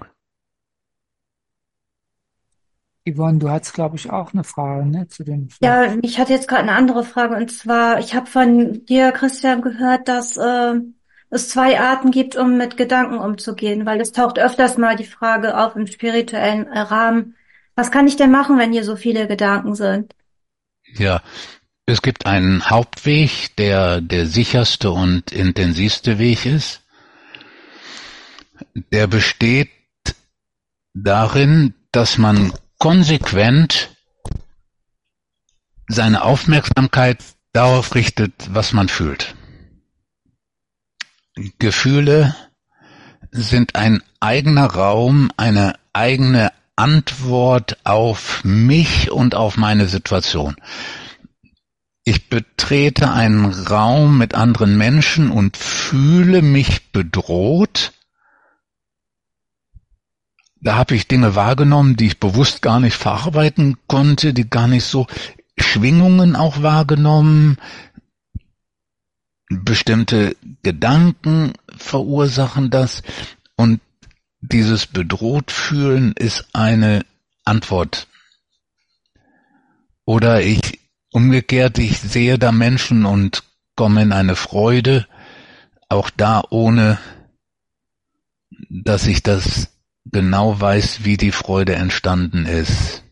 Speaker 3: Yvonne, du hattest, glaube ich, auch eine Frage, ne, zu dem.
Speaker 4: Ja, ich hatte jetzt gerade eine andere Frage, und zwar, ich habe von dir, Christian, gehört, dass es 2 Arten gibt, um mit Gedanken umzugehen, weil es taucht öfters mal die Frage auf im spirituellen Rahmen, was kann ich denn machen, wenn hier so viele Gedanken sind?
Speaker 2: Ja, es gibt einen Hauptweg, der sicherste und intensivste Weg ist. Der besteht darin, dass man konsequent seine Aufmerksamkeit darauf richtet, was man fühlt. Gefühle sind ein eigener Raum, eine eigene Antwort auf mich und auf meine Situation. Ich betrete einen Raum mit anderen Menschen und fühle mich bedroht. Da habe ich Dinge wahrgenommen, die ich bewusst gar nicht verarbeiten konnte, die gar nicht so, Schwingungen auch wahrgenommen, bestimmte Gedanken verursachen das und dieses bedroht fühlen ist eine Antwort. Oder umgekehrt, ich sehe da Menschen und komme in eine Freude, auch da ohne, dass ich das genau weiß, wie die Freude entstanden ist.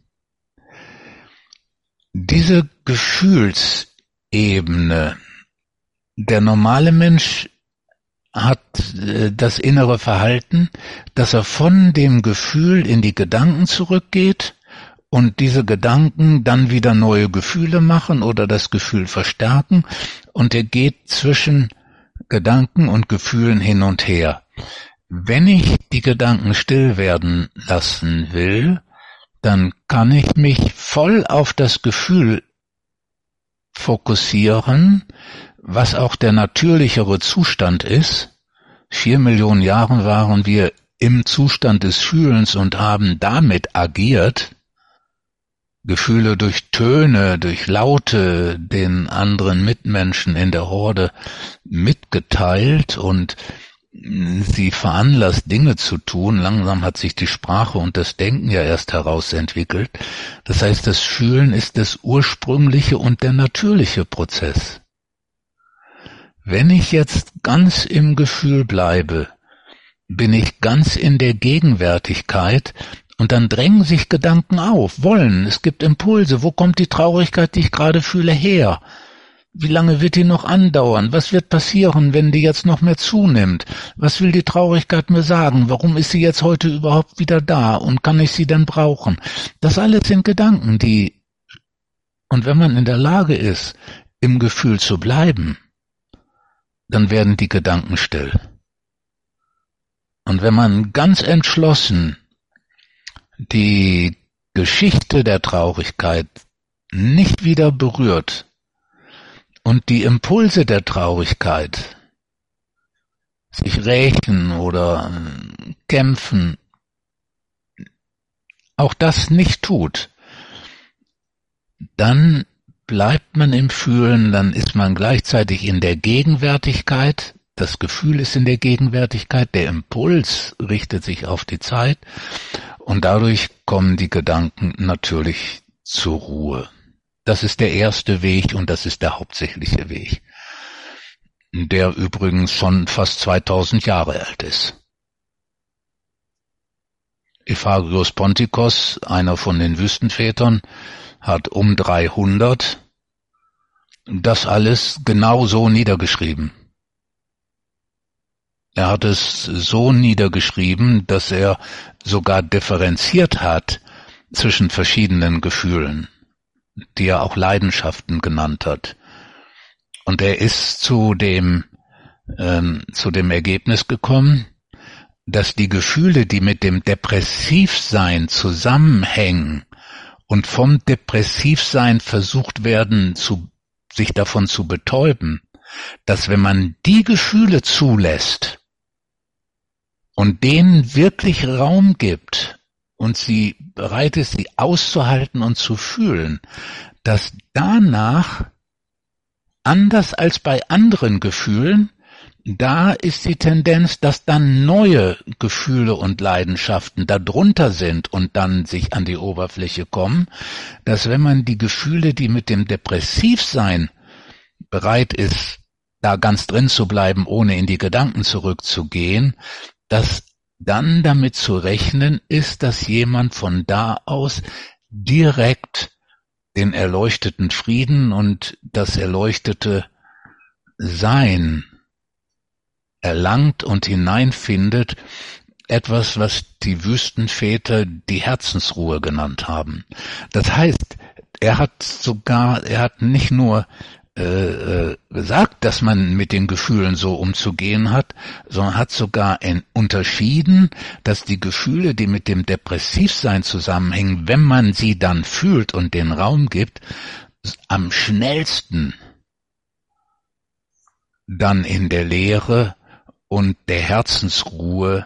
Speaker 2: Diese Gefühlsebene, der normale Mensch hat das innere Verhalten, dass er von dem Gefühl in die Gedanken zurückgeht, und diese Gedanken dann wieder neue Gefühle machen oder das Gefühl verstärken und er geht zwischen Gedanken und Gefühlen hin und her. Wenn ich die Gedanken still werden lassen will, dann kann ich mich voll auf das Gefühl fokussieren, was auch der natürlichere Zustand ist. 4 Millionen Jahre waren wir im Zustand des Fühlens und haben damit agiert. Gefühle durch Töne, durch Laute den anderen Mitmenschen in der Horde mitgeteilt und sie veranlasst, Dinge zu tun. Langsam hat sich die Sprache und das Denken ja erst herausentwickelt. Das heißt, das Fühlen ist das ursprüngliche und der natürliche Prozess. Wenn ich jetzt ganz im Gefühl bleibe, bin ich ganz in der Gegenwärtigkeit und dann drängen sich Gedanken auf, wollen, es gibt Impulse, wo kommt die Traurigkeit, die ich gerade fühle, her? Wie lange wird die noch andauern? Was wird passieren, wenn die jetzt noch mehr zunimmt? Was will die Traurigkeit mir sagen? Warum ist sie jetzt heute überhaupt wieder da? Und kann ich sie denn brauchen? Das alles sind Gedanken, und wenn man in der Lage ist, im Gefühl zu bleiben, dann werden die Gedanken still. Und wenn man ganz entschlossen die Geschichte der Traurigkeit nicht wieder berührt und die Impulse der Traurigkeit, sich rächen oder kämpfen, auch das nicht tut, dann bleibt man im Fühlen, dann ist man gleichzeitig in der Gegenwärtigkeit, das Gefühl ist in der Gegenwärtigkeit, der Impuls richtet sich auf die Zeit und dadurch kommen die Gedanken natürlich zur Ruhe. Das ist der erste Weg und das ist der hauptsächliche Weg, der übrigens schon fast 2000 Jahre alt ist. Evagrios Pontikos, einer von den Wüstenvätern, hat um 300 das alles genau so niedergeschrieben. Er hat es so niedergeschrieben, dass er sogar differenziert hat zwischen verschiedenen Gefühlen, die er auch Leidenschaften genannt hat. Und er ist zu dem Ergebnis gekommen, dass die Gefühle, die mit dem Depressivsein zusammenhängen und vom Depressivsein versucht werden, sich davon zu betäuben, dass wenn man die Gefühle zulässt und denen wirklich Raum gibt und sie bereit ist, sie auszuhalten und zu fühlen, dass danach, anders als bei anderen Gefühlen, da ist die Tendenz, dass dann neue Gefühle und Leidenschaften darunter sind und dann sich an die Oberfläche kommen, dass wenn man die Gefühle, die mit dem Depressivsein bereit ist, da ganz drin zu bleiben, ohne in die Gedanken zurückzugehen, dass dann damit zu rechnen ist, dass jemand von da aus direkt den erleuchteten Frieden und das erleuchtete Sein erlangt und hineinfindet, etwas, was die Wüstenväter die Herzensruhe genannt haben. Das heißt, er hat nicht nur gesagt, dass man mit den Gefühlen so umzugehen hat, sondern hat sogar unterschieden, dass die Gefühle, die mit dem Depressivsein zusammenhängen, wenn man sie dann fühlt und den Raum gibt, am schnellsten dann in der Leere und der Herzensruhe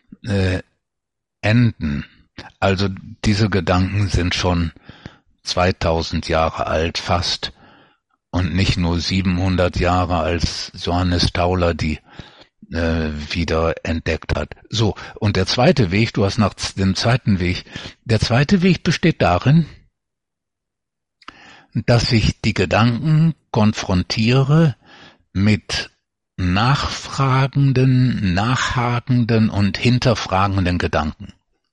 Speaker 2: enden. Also diese Gedanken sind schon 2000 Jahre alt fast und nicht nur 700 Jahre, als Johannes Tauler die wieder entdeckt hat. So, und der zweite Weg, du hast nach dem zweiten Weg, der zweite Weg besteht darin, dass ich die Gedanken konfrontiere mit nachfragenden, nachhakenden und hinterfragenden Gedanken.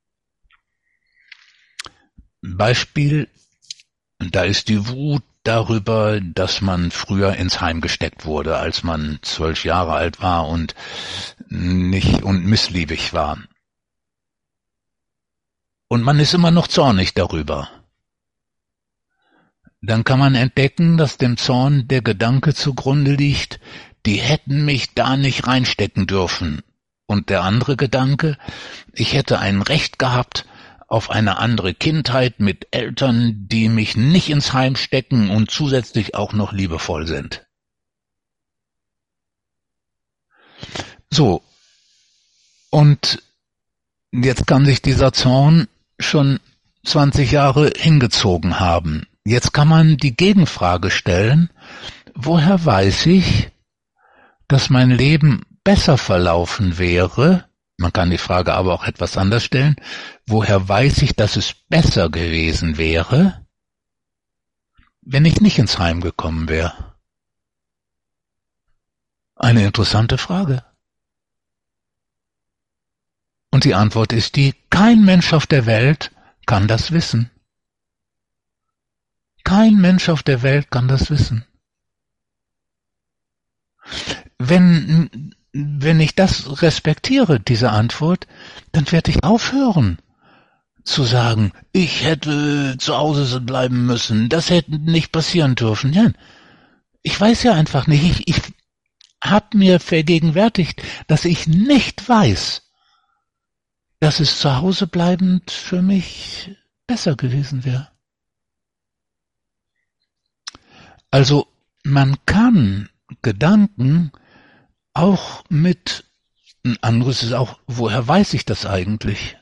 Speaker 2: Beispiel, da ist die Wut darüber, dass man früher ins Heim gesteckt wurde, als man 12 Jahre alt war und missliebig war. Und man ist immer noch zornig darüber. Dann kann man entdecken, dass dem Zorn der Gedanke zugrunde liegt, die hätten mich da nicht reinstecken dürfen. Und der andere Gedanke, ich hätte ein Recht gehabt auf eine andere Kindheit mit Eltern, die mich nicht ins Heim stecken und zusätzlich auch noch liebevoll sind. So, und jetzt kann sich dieser Zorn schon 20 Jahre hingezogen haben. Jetzt kann man die Gegenfrage stellen, woher weiß ich, dass mein Leben besser verlaufen wäre, man kann die Frage aber auch etwas anders stellen, woher weiß ich, dass es besser gewesen wäre, wenn ich nicht ins Heim gekommen wäre? Eine interessante Frage. Und die Antwort ist die, kein Mensch auf der Welt kann das wissen. Kein Mensch auf der Welt kann das wissen. Wenn ich das respektiere, diese Antwort, dann werde ich aufhören zu sagen, ich hätte zu Hause bleiben müssen, das hätte nicht passieren dürfen. Ja, ich weiß ja einfach nicht, ich habe mir vergegenwärtigt, dass ich nicht weiß, dass es zu Hause bleibend für mich besser gewesen wäre. Also man kann Gedanken auch mit, ein anderes ist auch, woher weiß ich das eigentlich?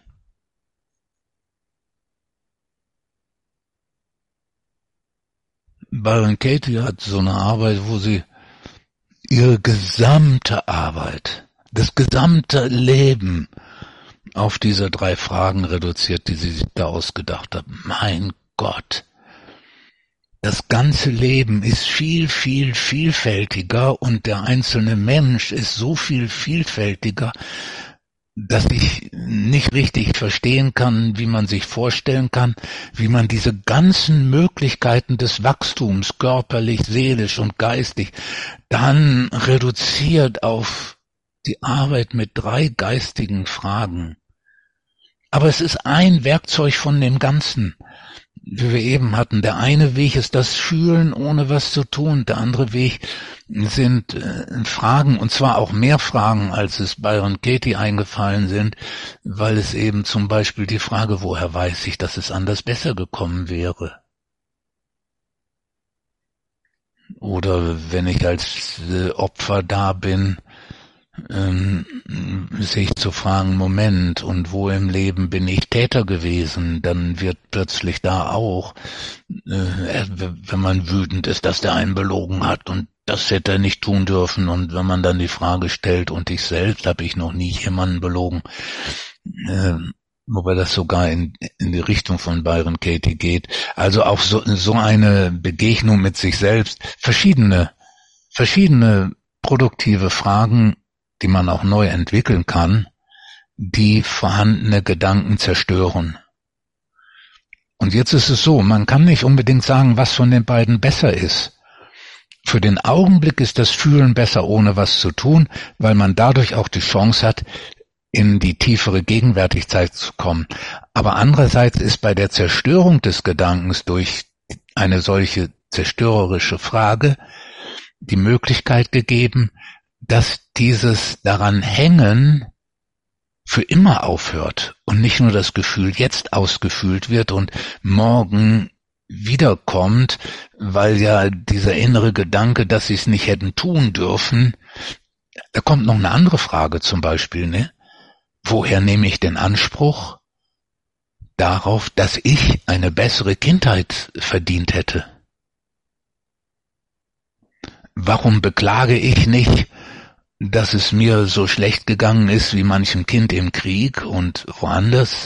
Speaker 2: Byron Katie hat so eine Arbeit, wo sie ihre gesamte Arbeit, das gesamte Leben auf diese 3 Fragen reduziert, die sie sich da ausgedacht hat. Mein Gott! Das ganze Leben ist viel, viel vielfältiger und der einzelne Mensch ist so viel vielfältiger, dass ich nicht richtig verstehen kann, wie man sich vorstellen kann, wie man diese ganzen Möglichkeiten des Wachstums, körperlich, seelisch und geistig, dann reduziert auf die Arbeit mit 3 geistigen Fragen. Aber es ist ein Werkzeug von dem Ganzen. Wie wir eben hatten, der eine Weg ist das Fühlen, ohne was zu tun. Der andere Weg sind Fragen, und zwar auch mehr Fragen, als es Byron Katie eingefallen sind, weil es eben zum Beispiel die Frage, woher weiß ich, dass es anders besser gekommen wäre? Oder wenn ich als Opfer da bin, sich zu fragen, Moment, und wo im Leben bin ich Täter gewesen, dann wird plötzlich da auch, wenn man wütend ist, dass der einen belogen hat und das hätte er nicht tun dürfen, und wenn man dann die Frage stellt, und ich selbst habe ich noch nie jemanden belogen, wobei das sogar in die Richtung von Byron Katie geht, also auch so eine Begegnung mit sich selbst, verschiedene produktive Fragen, die man auch neu entwickeln kann, die vorhandene Gedanken zerstören. Und jetzt ist es so, man kann nicht unbedingt sagen, was von den beiden besser ist. Für den Augenblick ist das Fühlen besser, ohne was zu tun, weil man dadurch auch die Chance hat, in die tiefere Gegenwärtigkeit zu kommen. Aber andererseits ist bei der Zerstörung des Gedankens durch eine solche zerstörerische Frage die Möglichkeit gegeben, dass dieses daran hängen für immer aufhört und nicht nur das Gefühl jetzt ausgefühlt wird und morgen wiederkommt, weil ja dieser innere Gedanke, dass sie es nicht hätten tun dürfen, da kommt noch eine andere Frage zum Beispiel, ne? Woher nehme ich den Anspruch darauf, dass ich eine bessere Kindheit verdient hätte? Warum beklage ich nicht, dass es mir so schlecht gegangen ist wie manchem Kind im Krieg und woanders?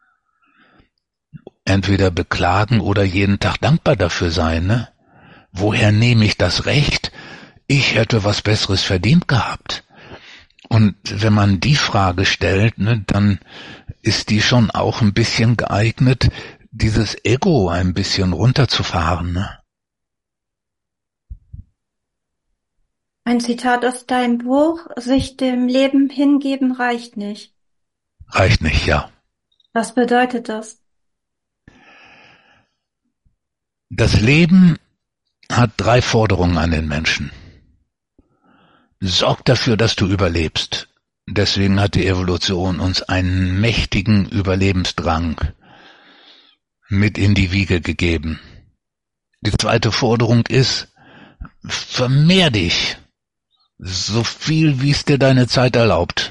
Speaker 2: Entweder beklagen oder jeden Tag dankbar dafür sein, ne? Woher nehme ich das Recht? Ich hätte was Besseres verdient gehabt. Und wenn man die Frage stellt, ne, dann ist die schon auch ein bisschen geeignet, dieses Ego ein bisschen runterzufahren, ne?
Speaker 4: Ein Zitat aus deinem Buch, sich dem Leben hingeben reicht nicht.
Speaker 2: Reicht nicht, ja.
Speaker 4: Was bedeutet das?
Speaker 2: Das Leben hat 3 Forderungen an den Menschen. Sorg dafür, dass du überlebst. Deswegen hat die Evolution uns einen mächtigen Überlebensdrang mit in die Wiege gegeben. Die 2. Forderung ist, vermehr dich. So viel, wie es dir deine Zeit erlaubt.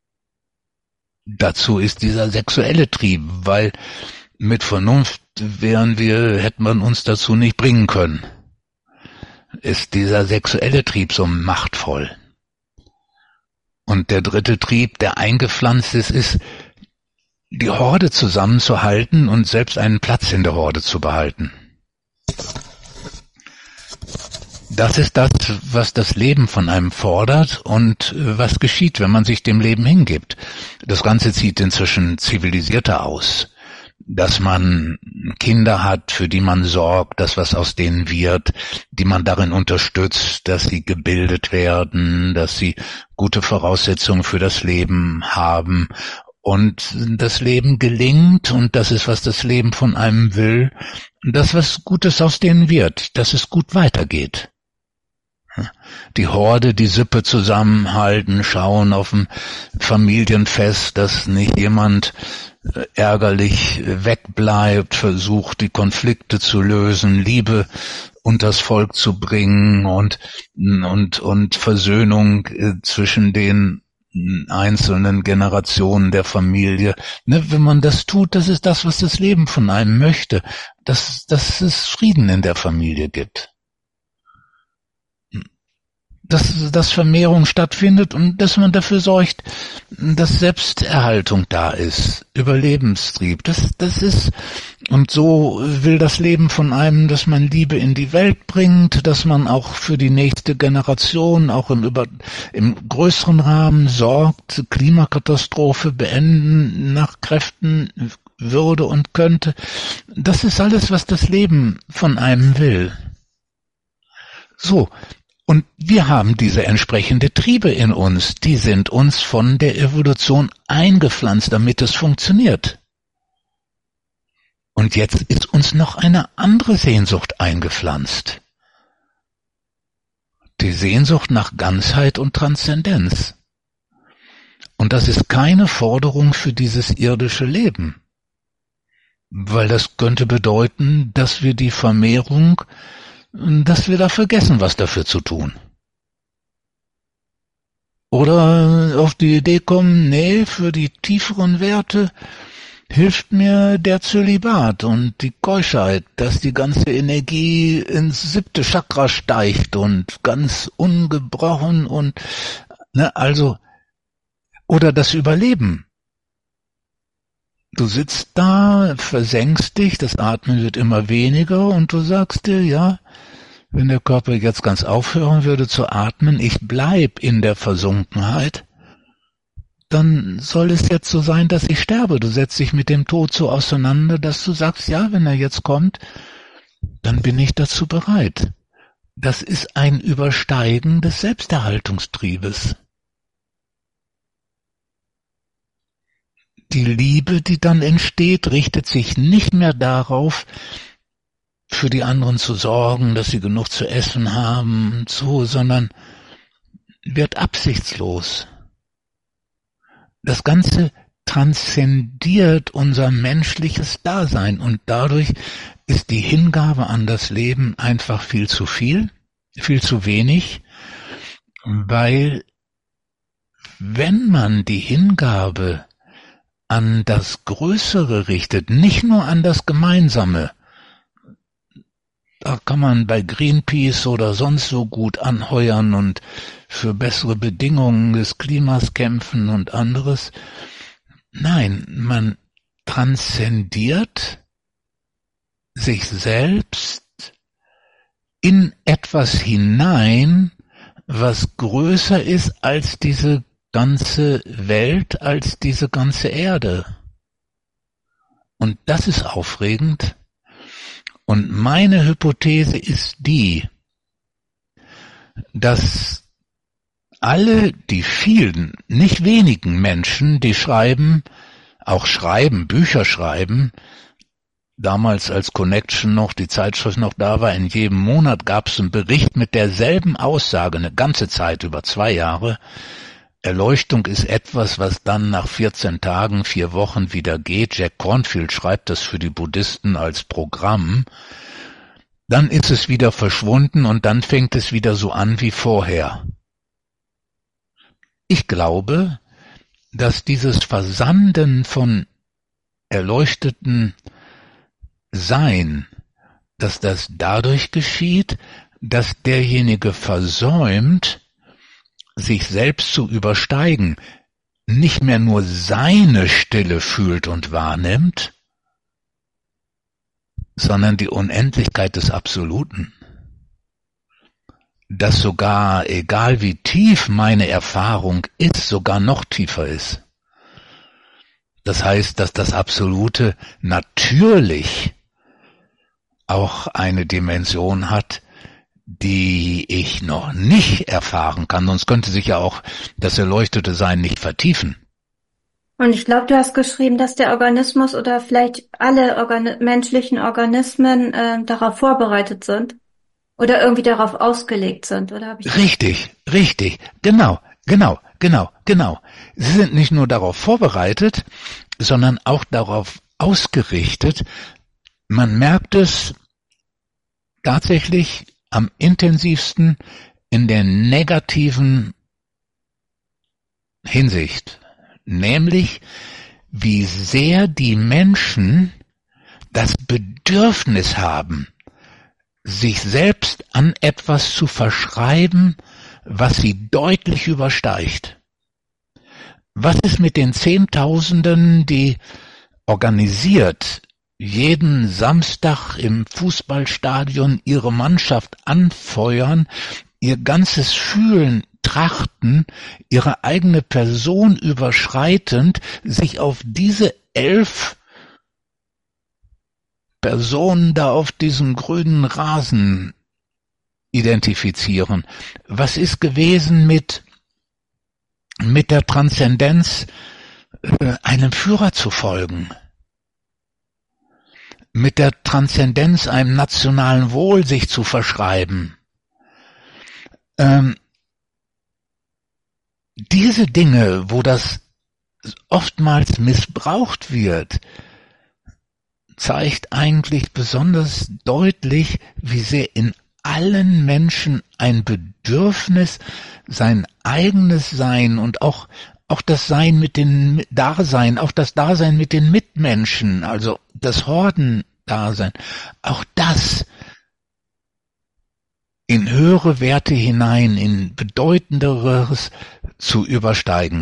Speaker 2: Dazu ist dieser sexuelle Trieb, weil mit Vernunft hätte man uns dazu nicht bringen können. Ist dieser sexuelle Trieb so machtvoll. Und der dritte Trieb, der eingepflanzt ist, die Horde zusammenzuhalten und selbst einen Platz in der Horde zu behalten. Das ist das, was das Leben von einem fordert und was geschieht, wenn man sich dem Leben hingibt. Das Ganze zieht inzwischen zivilisierter aus. Dass man Kinder hat, für die man sorgt, dass was aus denen wird, die man darin unterstützt, dass sie gebildet werden, dass sie gute Voraussetzungen für das Leben haben und das Leben gelingt, und das ist, was das Leben von einem will, dass was Gutes aus denen wird, dass es gut weitergeht. Die Horde, die Sippe zusammenhalten, schauen auf ein Familienfest, dass nicht jemand ärgerlich wegbleibt, versucht, die Konflikte zu lösen, Liebe unters Volk zu bringen und Versöhnung zwischen den einzelnen Generationen der Familie. Wenn man das tut, das ist das, was das Leben von einem möchte, dass es Frieden in der Familie gibt. Dass Vermehrung stattfindet und dass man dafür sorgt, dass Selbsterhaltung da ist, Überlebenstrieb. Das ist, und so will das Leben von einem, dass man Liebe in die Welt bringt, dass man auch für die nächste Generation auch im größeren Rahmen sorgt, Klimakatastrophe beenden nach Kräften würde und könnte. Das ist alles, was das Leben von einem will. So. Und wir haben diese entsprechende Triebe in uns, die sind uns von der Evolution eingepflanzt, damit es funktioniert. Und jetzt ist uns noch eine andere Sehnsucht eingepflanzt. Die Sehnsucht nach Ganzheit und Transzendenz. Und das ist keine Forderung für dieses irdische Leben. Weil das könnte bedeuten, dass wir die Vermehrung, dass wir da vergessen, was dafür zu tun. Oder auf die Idee kommen, nee, für die tieferen Werte hilft mir der Zölibat und die Keuschheit, dass die ganze Energie ins 7. Chakra steigt und ganz ungebrochen und, oder das Überleben. Du sitzt da, versenkst dich, das Atmen wird immer weniger und du sagst dir, ja, wenn der Körper jetzt ganz aufhören würde zu atmen, ich bleib in der Versunkenheit, dann soll es jetzt so sein, dass ich sterbe. Du setzt dich mit dem Tod so auseinander, dass du sagst, ja, wenn er jetzt kommt, dann bin ich dazu bereit. Das ist ein Übersteigen des Selbsterhaltungstriebes. Die Liebe, die dann entsteht, richtet sich nicht mehr darauf, für die anderen zu sorgen, dass sie genug zu essen haben und so, sondern wird absichtslos. Das Ganze transzendiert unser menschliches Dasein und dadurch ist die Hingabe an das Leben einfach viel zu wenig, weil wenn man die Hingabe an das Größere richtet, nicht nur an das Gemeinsame. Da kann man bei Greenpeace oder sonst so gut anheuern und für bessere Bedingungen des Klimas kämpfen und anderes. Nein, man transzendiert sich selbst in etwas hinein, was größer ist als diese ganze Welt, als diese ganze Erde. Und das ist aufregend. Und meine Hypothese ist die, dass alle die vielen, nicht wenigen Menschen, die Bücher schreiben, damals als Connection noch, die Zeitschrift noch da war, in jedem Monat gab es einen Bericht mit derselben Aussage, eine ganze Zeit, über 2 Jahre, Erleuchtung ist etwas, was dann nach 14 Tagen, 4 Wochen wieder geht. Jack Kornfield schreibt das für die Buddhisten als Programm. Dann ist es wieder verschwunden und dann fängt es wieder so an wie vorher. Ich glaube, dass dieses Versanden von erleuchteten Sein, dass das dadurch geschieht, dass derjenige versäumt, sich selbst zu übersteigen, nicht mehr nur seine Stille fühlt und wahrnimmt, sondern die Unendlichkeit des Absoluten. Dass sogar, egal wie tief meine Erfahrung ist, sogar noch tiefer ist. Das heißt, dass das Absolute natürlich auch eine Dimension hat, die ich noch nicht erfahren kann, sonst könnte sich ja auch das erleuchtete Sein nicht vertiefen.
Speaker 4: Und ich glaube, du hast geschrieben, dass der Organismus oder vielleicht alle menschlichen Organismen darauf vorbereitet sind oder irgendwie darauf ausgelegt sind, oder habe ich
Speaker 2: Richtig, genau. Sie sind nicht nur darauf vorbereitet, sondern auch darauf ausgerichtet. Man merkt es tatsächlich am intensivsten in der negativen Hinsicht, nämlich wie sehr die Menschen das Bedürfnis haben, sich selbst an etwas zu verschreiben, was sie deutlich übersteigt. Was ist mit den Zehntausenden, die organisiert jeden Samstag im Fußballstadion ihre Mannschaft anfeuern, ihr ganzes Fühlen, Trachten, ihre eigene Person überschreitend, sich auf diese 11 Personen da auf diesem grünen Rasen identifizieren? Was ist gewesen mit der Transzendenz, einem Führer zu folgen? Mit der Transzendenz, einem nationalen Wohl sich zu verschreiben? Diese Dinge, wo das oftmals missbraucht wird, zeigt eigentlich besonders deutlich, wie sehr in allen Menschen ein Bedürfnis, sein eigenes Sein und auch das Sein mit den Dasein, auch das Dasein mit den Mitmenschen, also das Hordendasein, auch das in höhere Werte hinein, in bedeutenderes zu übersteigen.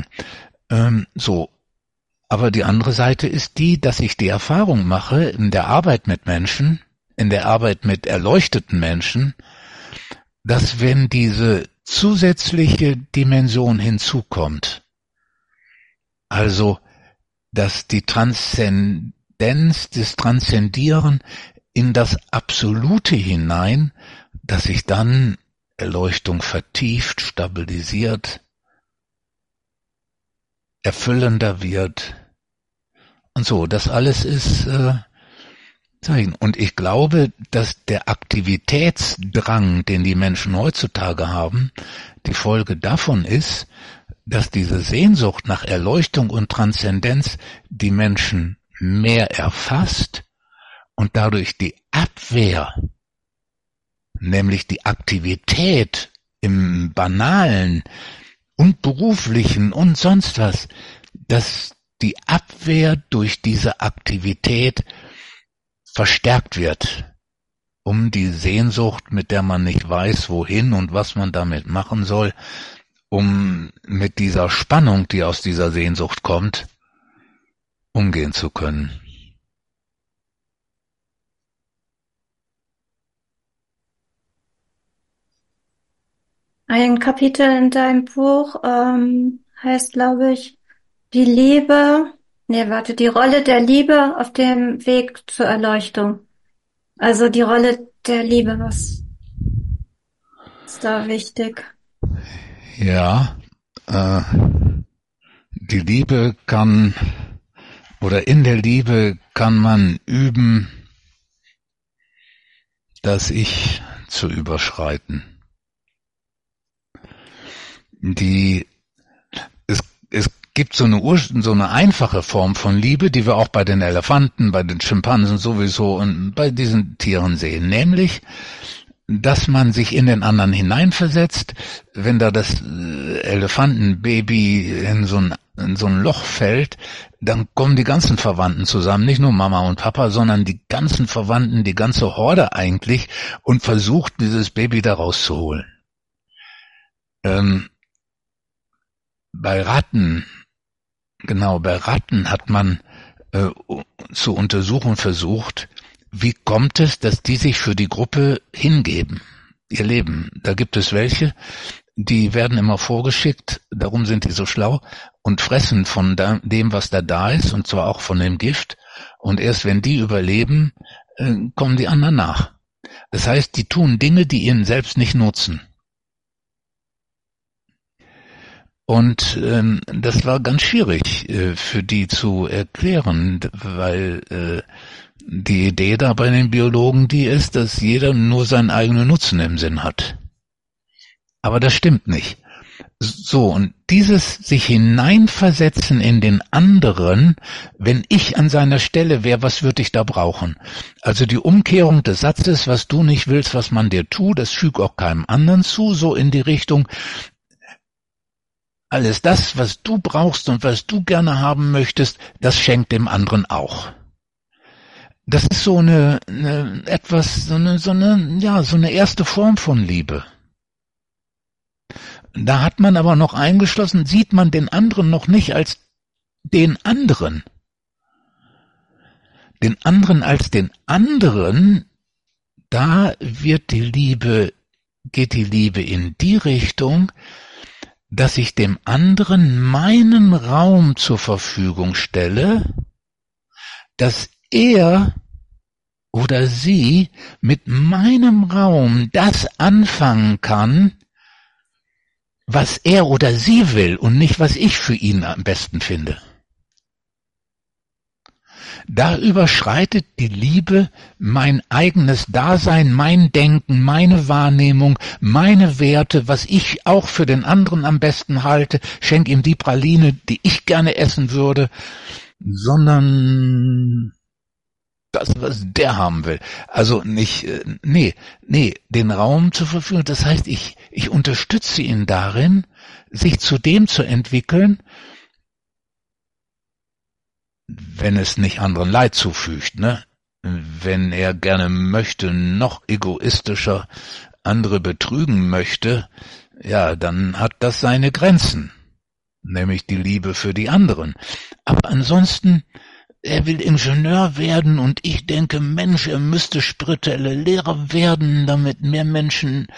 Speaker 2: Aber die andere Seite ist die, dass ich die Erfahrung mache in der Arbeit mit Menschen, in der Arbeit mit erleuchteten Menschen, dass wenn diese zusätzliche Dimension hinzukommt, also dass die Transzendenz, das Transzendieren in das Absolute hinein, dass sich dann Erleuchtung vertieft, stabilisiert, erfüllender wird. Und so, das alles ist Zeichen. Und ich glaube, dass der Aktivitätsdrang, den die Menschen heutzutage haben, die Folge davon ist, dass diese Sehnsucht nach Erleuchtung und Transzendenz die Menschen mehr erfasst und dadurch die Abwehr, nämlich die Aktivität im Banalen und Beruflichen und sonst was, dass die Abwehr durch diese Aktivität verstärkt wird, um die Sehnsucht, mit der man nicht weiß, wohin und was man damit machen soll, um mit dieser Spannung, die aus dieser Sehnsucht kommt, umgehen zu können.
Speaker 4: Ein Kapitel in deinem Buch heißt, glaube ich, die Rolle der Liebe auf dem Weg zur Erleuchtung. Also die Rolle der Liebe, was ist da wichtig?
Speaker 2: Ja, die Liebe in der Liebe kann man üben, das Ich zu überschreiten. Es gibt so eine einfache Form von Liebe, die wir auch bei den Elefanten, bei den Schimpansen sowieso und bei diesen Tieren sehen, nämlich, dass man sich in den anderen hineinversetzt, wenn da das Elefantenbaby in so ein Loch fällt, dann kommen die ganzen Verwandten zusammen, nicht nur Mama und Papa, sondern die ganzen Verwandten, die ganze Horde eigentlich, und versucht, dieses Baby da rauszuholen. bei Ratten hat man zu untersuchen versucht, wie kommt es, dass die sich für die Gruppe hingeben, ihr Leben. Da gibt es welche, die werden immer vorgeschickt, darum sind die so schlau, und fressen von dem, was da ist, und zwar auch von dem Gift. Und erst wenn die überleben, kommen die anderen nach. Das heißt, die tun Dinge, die ihnen selbst nicht nutzen. Und das war ganz schwierig für die zu erklären, weil die Idee da bei den Biologen die ist, dass jeder nur seinen eigenen Nutzen im Sinn hat. Aber das stimmt nicht. So, und dieses sich hineinversetzen in den anderen, wenn ich an seiner Stelle wäre, was würde ich da brauchen? Also die Umkehrung des Satzes, was du nicht willst, was man dir tut, das füg auch keinem anderen zu, so in die Richtung, alles das, was du brauchst und was du gerne haben möchtest, das schenkt dem anderen auch. Das ist so eine erste Form von Liebe. Da hat man aber noch eingeschlossen, sieht man den anderen noch nicht als den anderen. Den anderen als den anderen, da geht die Liebe in die Richtung, dass ich dem anderen meinen Raum zur Verfügung stelle, dass er oder sie mit meinem Raum das anfangen kann, was er oder sie will und nicht, was ich für ihn am besten finde. Da überschreitet die Liebe mein eigenes Dasein, mein Denken, meine Wahrnehmung, meine Werte, was ich auch für den anderen am besten halte, schenk ihm die Praline, die ich gerne essen würde, sondern das, was der haben will. Also nicht, den Raum zur Verfügung. Das heißt, ich unterstütze ihn darin, sich zu dem zu entwickeln, wenn es nicht anderen Leid zufügt, ne? Wenn er gerne möchte, noch egoistischer andere betrügen möchte, ja, dann hat das seine Grenzen, nämlich die Liebe für die anderen. Aber ansonsten, er will Ingenieur werden und ich denke, Mensch, er müsste spirituelle Lehrer werden, damit mehr Menschen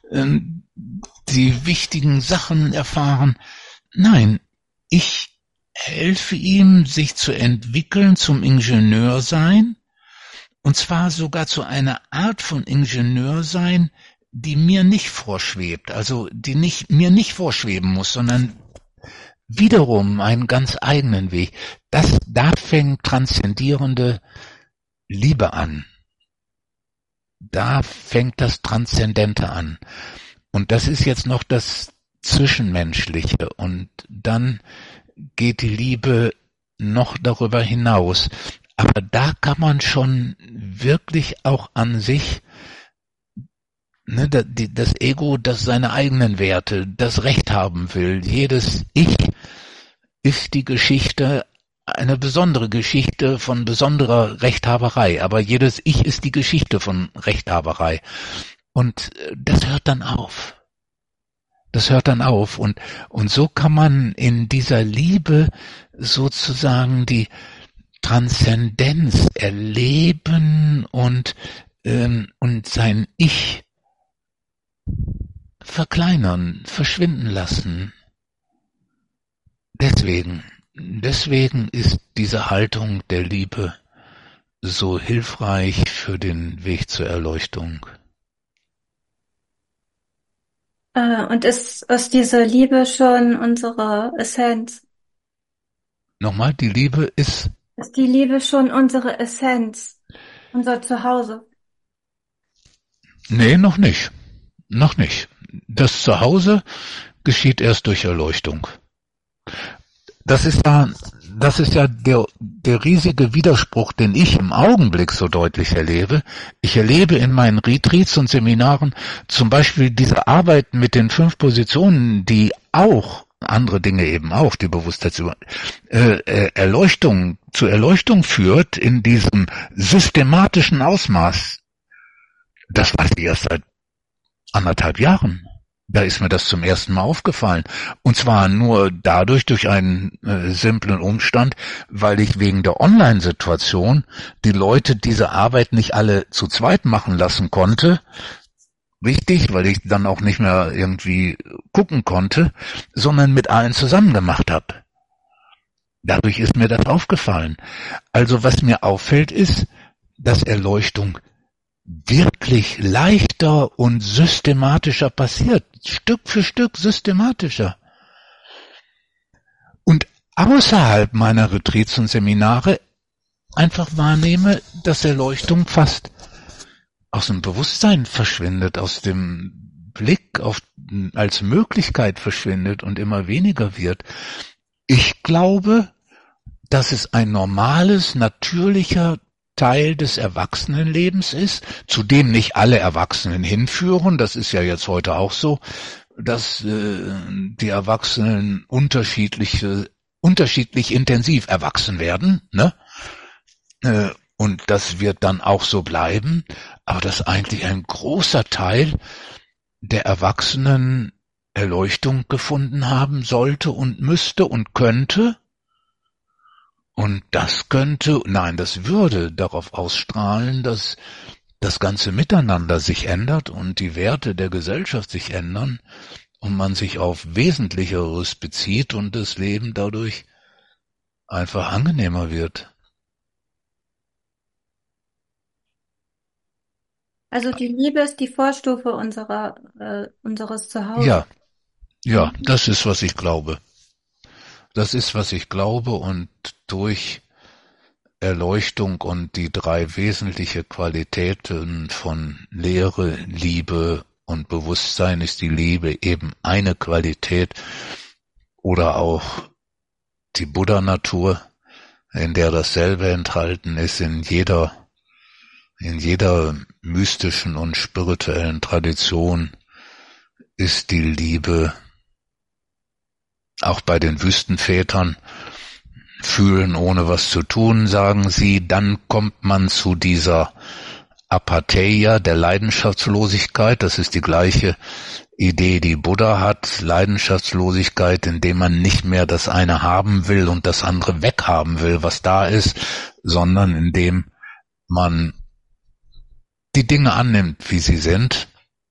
Speaker 2: die wichtigen Sachen erfahren. Nein, ich helfe ihm, sich zu entwickeln zum Ingenieursein, und zwar sogar zu einer Art von Ingenieursein, die mir nicht vorschwebt, also die mir nicht vorschweben muss, sondern wiederum einen ganz eigenen Weg. Da fängt transzendierende Liebe an. Da fängt das Transzendente an. Und das ist jetzt noch das Zwischenmenschliche, und dann geht die Liebe noch darüber hinaus. Aber da kann man schon wirklich auch an sich, ne, das Ego, das seine eigenen Werte, das Recht haben will. Jedes Ich ist die Geschichte, eine besondere Geschichte von besonderer Rechthaberei. Aber jedes Ich ist die Geschichte von Rechthaberei. Und das hört dann auf. Das hört dann auf, und so kann man in dieser Liebe sozusagen die Transzendenz erleben und sein Ich verkleinern, verschwinden lassen. Deswegen ist diese Haltung der Liebe so hilfreich für den Weg zur Erleuchtung.
Speaker 4: Und ist diese Liebe schon unsere Essenz?
Speaker 2: Nochmal, die Liebe ist...
Speaker 4: Ist die Liebe schon unsere Essenz? Unser Zuhause?
Speaker 2: Nee, noch nicht. Noch nicht. Das Zuhause geschieht erst durch Erleuchtung. Das ist ja der riesige Widerspruch, den ich im Augenblick so deutlich erlebe. Ich erlebe in meinen Retreats und Seminaren zum Beispiel diese Arbeit mit den 5 Positionen, die auch andere Dinge eben auch, die Erleuchtung führt in diesem systematischen Ausmaß. Das weiß ich erst seit 1,5 Jahren. Da ist mir das zum ersten Mal aufgefallen. Und zwar nur dadurch, durch einen simplen Umstand, weil ich wegen der Online-Situation die Leute diese Arbeit nicht alle zu zweit machen lassen konnte. Richtig, weil ich dann auch nicht mehr irgendwie gucken konnte, sondern mit allen zusammen gemacht habe. Dadurch ist mir das aufgefallen. Also was mir auffällt ist, dass Erleuchtung wirklich leichter und systematischer passiert. Stück für Stück systematischer. Und außerhalb meiner Retreats und Seminare einfach wahrnehme, dass Erleuchtung fast aus dem Bewusstsein verschwindet, aus dem Blick als Möglichkeit verschwindet und immer weniger wird. Ich glaube, dass es ein normales, natürlicher Teil des Erwachsenenlebens ist, zu dem nicht alle Erwachsenen hinführen. Das ist ja jetzt heute auch so, dass die Erwachsenen unterschiedlich intensiv erwachsen werden, ne? Und das wird dann auch so bleiben, aber dass eigentlich ein großer Teil der Erwachsenen Erleuchtung gefunden haben sollte und müsste und könnte. Und das würde darauf ausstrahlen, dass das ganze Miteinander sich ändert und die Werte der Gesellschaft sich ändern und man sich auf Wesentlicheres bezieht und das Leben dadurch einfach angenehmer wird.
Speaker 4: Also die Liebe ist die Vorstufe unseres Zuhause.
Speaker 2: Ja, das ist, was ich glaube. Das ist, was ich glaube, und durch Erleuchtung und die 3 wesentliche Qualitäten von Lehre, Liebe und Bewusstsein ist die Liebe eben eine Qualität oder auch die Buddha-Natur, in der dasselbe enthalten ist, in jeder mystischen und spirituellen Tradition ist die Liebe. Auch bei den Wüstenvätern, fühlen ohne was zu tun, sagen sie, dann kommt man zu dieser Apatheia, der Leidenschaftslosigkeit. Das ist die gleiche Idee, die Buddha hat, Leidenschaftslosigkeit, indem man nicht mehr das eine haben will und das andere weghaben will, was da ist, sondern indem man die Dinge annimmt, wie sie sind.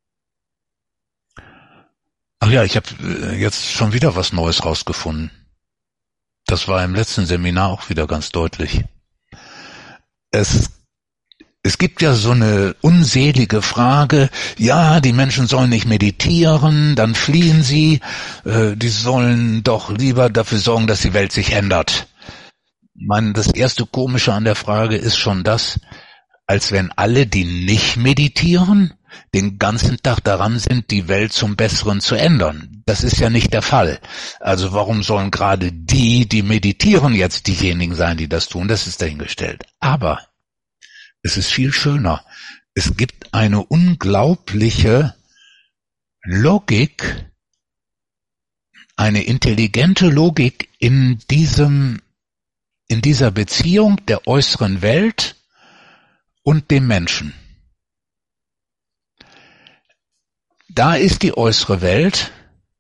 Speaker 2: Ach ja, ich habe jetzt schon wieder was Neues rausgefunden. Das war im letzten Seminar auch wieder ganz deutlich. Es gibt ja so eine unselige Frage, ja, die Menschen sollen nicht meditieren, dann fliehen sie, die sollen doch lieber dafür sorgen, dass die Welt sich ändert. Ich meine, das erste Komische an der Frage ist schon das, als wenn alle, die nicht meditieren, den ganzen Tag daran sind, die Welt zum Besseren zu ändern. Das ist ja nicht der Fall. Also warum sollen gerade die meditieren, jetzt diejenigen sein, die das tun? Das ist dahingestellt. Aber es ist viel schöner. Es gibt eine unglaubliche Logik, eine intelligente Logik in dieser Beziehung der äußeren Welt und dem Menschen. Da ist die äußere Welt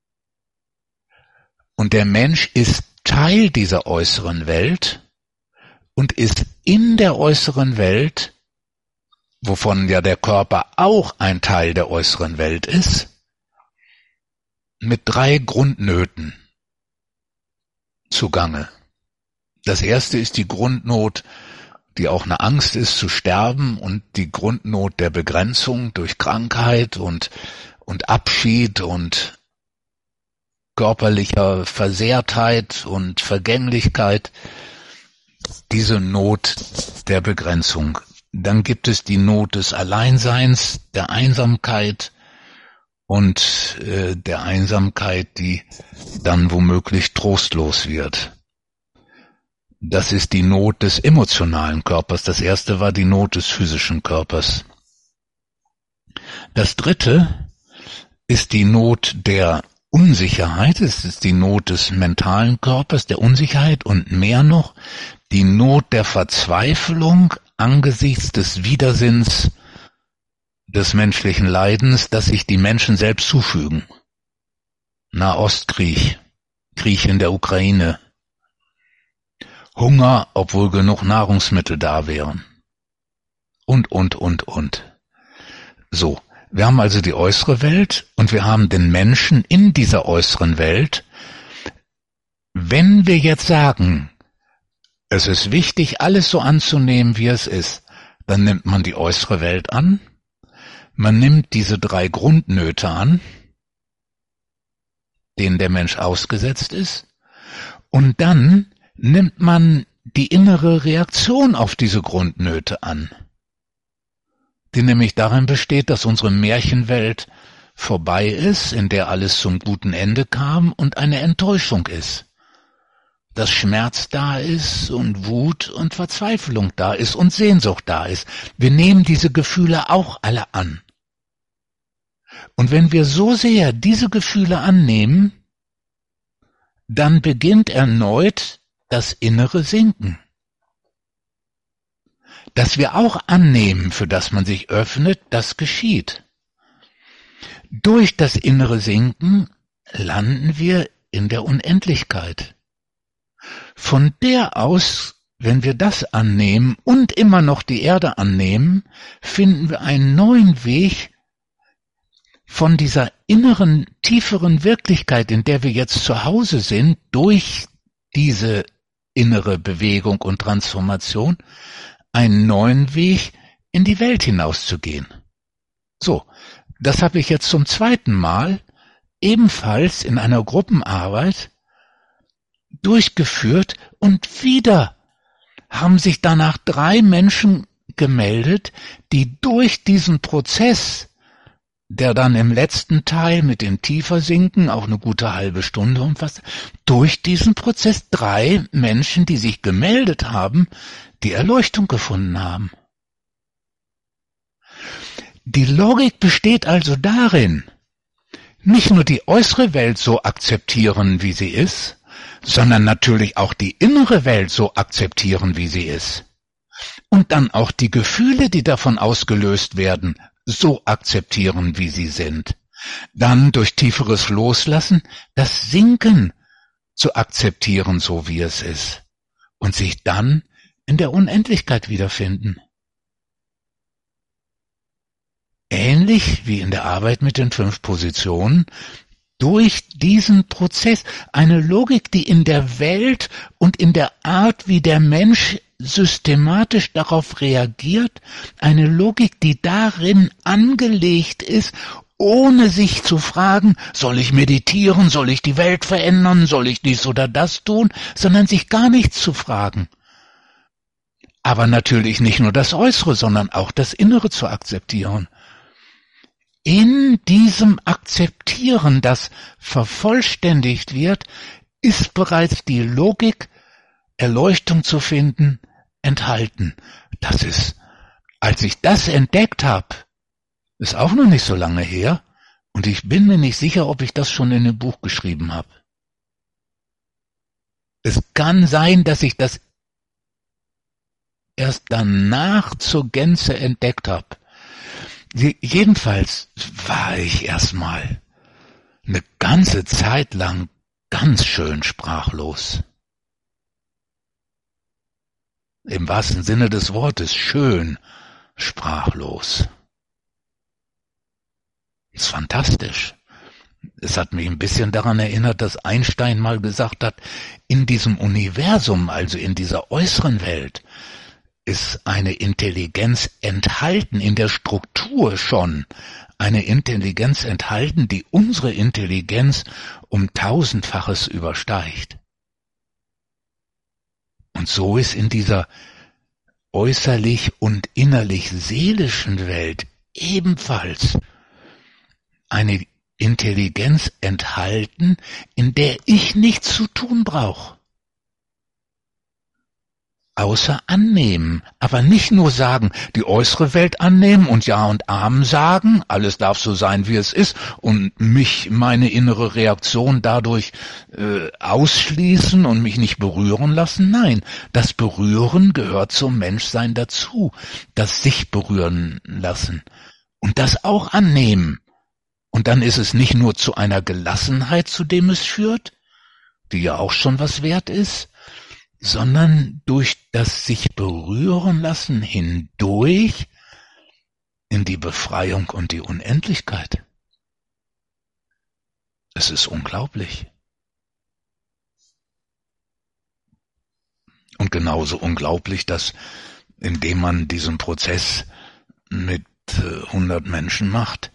Speaker 2: und der Mensch ist Teil dieser äußeren Welt und ist in der äußeren Welt, wovon ja der Körper auch ein Teil der äußeren Welt ist, mit 3 Grundnöten zugange. Das erste ist die Grundnot, die auch eine Angst ist, zu sterben, und die Grundnot der Begrenzung durch Krankheit und Abschied und körperlicher Versehrtheit und Vergänglichkeit, diese Not der Begrenzung. Dann gibt es die Not des Alleinseins, der Einsamkeit und der Einsamkeit, die dann womöglich trostlos wird. Das ist die Not des emotionalen Körpers. Das erste war die Not des physischen Körpers. Das dritte ist die Not der Unsicherheit. Es ist die Not des mentalen Körpers, der Unsicherheit, und mehr noch die Not der Verzweiflung angesichts des Widersinns des menschlichen Leidens, das sich die Menschen selbst zufügen. Nahostkrieg, Krieg in der Ukraine, Hunger, obwohl genug Nahrungsmittel da wären. Und. So, wir haben also die äußere Welt und wir haben den Menschen in dieser äußeren Welt. Wenn wir jetzt sagen, es ist wichtig, alles so anzunehmen, wie es ist, dann nimmt man die äußere Welt an, man nimmt diese 3 Grundnöte an, denen der Mensch ausgesetzt ist, und dann nimmt man die innere Reaktion auf diese Grundnöte an, die nämlich darin besteht, dass unsere Märchenwelt vorbei ist, in der alles zum guten Ende kam und eine Enttäuschung ist. Dass Schmerz da ist und Wut und Verzweiflung da ist und Sehnsucht da ist. Wir nehmen diese Gefühle auch alle an. Und wenn wir so sehr diese Gefühle annehmen, dann beginnt erneut das innere Sinken. Dass wir auch annehmen, für das man sich öffnet, das geschieht. Durch das innere Sinken landen wir in der Unendlichkeit. Von der aus, wenn wir das annehmen und immer noch die Erde annehmen, finden wir einen neuen Weg von dieser inneren, tieferen Wirklichkeit, in der wir jetzt zu Hause sind, durch diese innere Bewegung und Transformation, einen neuen Weg in die Welt hinauszugehen. So, das habe ich jetzt zum 2. Mal ebenfalls in einer Gruppenarbeit durchgeführt und wieder haben sich danach 3 Menschen gemeldet, die durch diesen Prozess, der dann im letzten Teil mit dem Tiefersinken auch eine gute halbe Stunde umfasst, durch diesen Prozess 3 Menschen, die sich gemeldet haben, die Erleuchtung gefunden haben. Die Logik besteht also darin, nicht nur die äußere Welt so akzeptieren, wie sie ist, sondern natürlich auch die innere Welt so akzeptieren, wie sie ist. Und dann auch die Gefühle, die davon ausgelöst werden, so akzeptieren, wie sie sind. Dann durch tieferes Loslassen das Sinken zu akzeptieren, so wie es ist. Und sich dann in der Unendlichkeit wiederfinden. Ähnlich wie in der Arbeit mit den 5 Positionen, durch diesen Prozess eine Logik, die in der Welt und in der Art, wie der Mensch systematisch darauf reagiert, eine Logik, die darin angelegt ist, ohne sich zu fragen, soll ich meditieren, soll ich die Welt verändern, soll ich dies oder das tun, sondern sich gar nichts zu fragen. Aber natürlich nicht nur das Äußere, sondern auch das Innere zu akzeptieren. In diesem Akzeptieren, das vervollständigt wird, ist bereits die Logik, Erleuchtung zu finden, enthalten. Das ist, als ich das entdeckt habe, ist auch noch nicht so lange her, und ich bin mir nicht sicher, ob ich das schon in einem Buch geschrieben habe. Es kann sein, dass ich das erst danach zur Gänze entdeckt habe. Jedenfalls war ich erstmal eine ganze Zeit lang ganz schön sprachlos. Im wahrsten Sinne des Wortes schön sprachlos. Das ist fantastisch. Es hat mich ein bisschen daran erinnert, dass Einstein mal gesagt hat, in diesem Universum, also in dieser äußeren Welt, ist eine Intelligenz enthalten, in der Struktur schon, eine Intelligenz enthalten, die unsere Intelligenz um 1000-faches übersteigt. Und so ist in dieser äußerlich und innerlich seelischen Welt ebenfalls eine Intelligenz enthalten, in der ich nichts zu tun brauche. Außer annehmen, aber nicht nur sagen, die äußere Welt annehmen und Ja und Amen sagen, alles darf so sein, wie es ist, und meine innere Reaktion dadurch ausschließen und mich nicht berühren lassen. Nein, das Berühren gehört zum Menschsein dazu, das sich berühren lassen und das auch annehmen. Und dann ist es nicht nur zu einer Gelassenheit, zu dem es führt, die ja auch schon was wert ist, sondern durch das sich berühren lassen hindurch in die Befreiung und die Unendlichkeit. Es ist unglaublich. Und genauso unglaublich, dass indem man diesen Prozess mit 100 Menschen macht,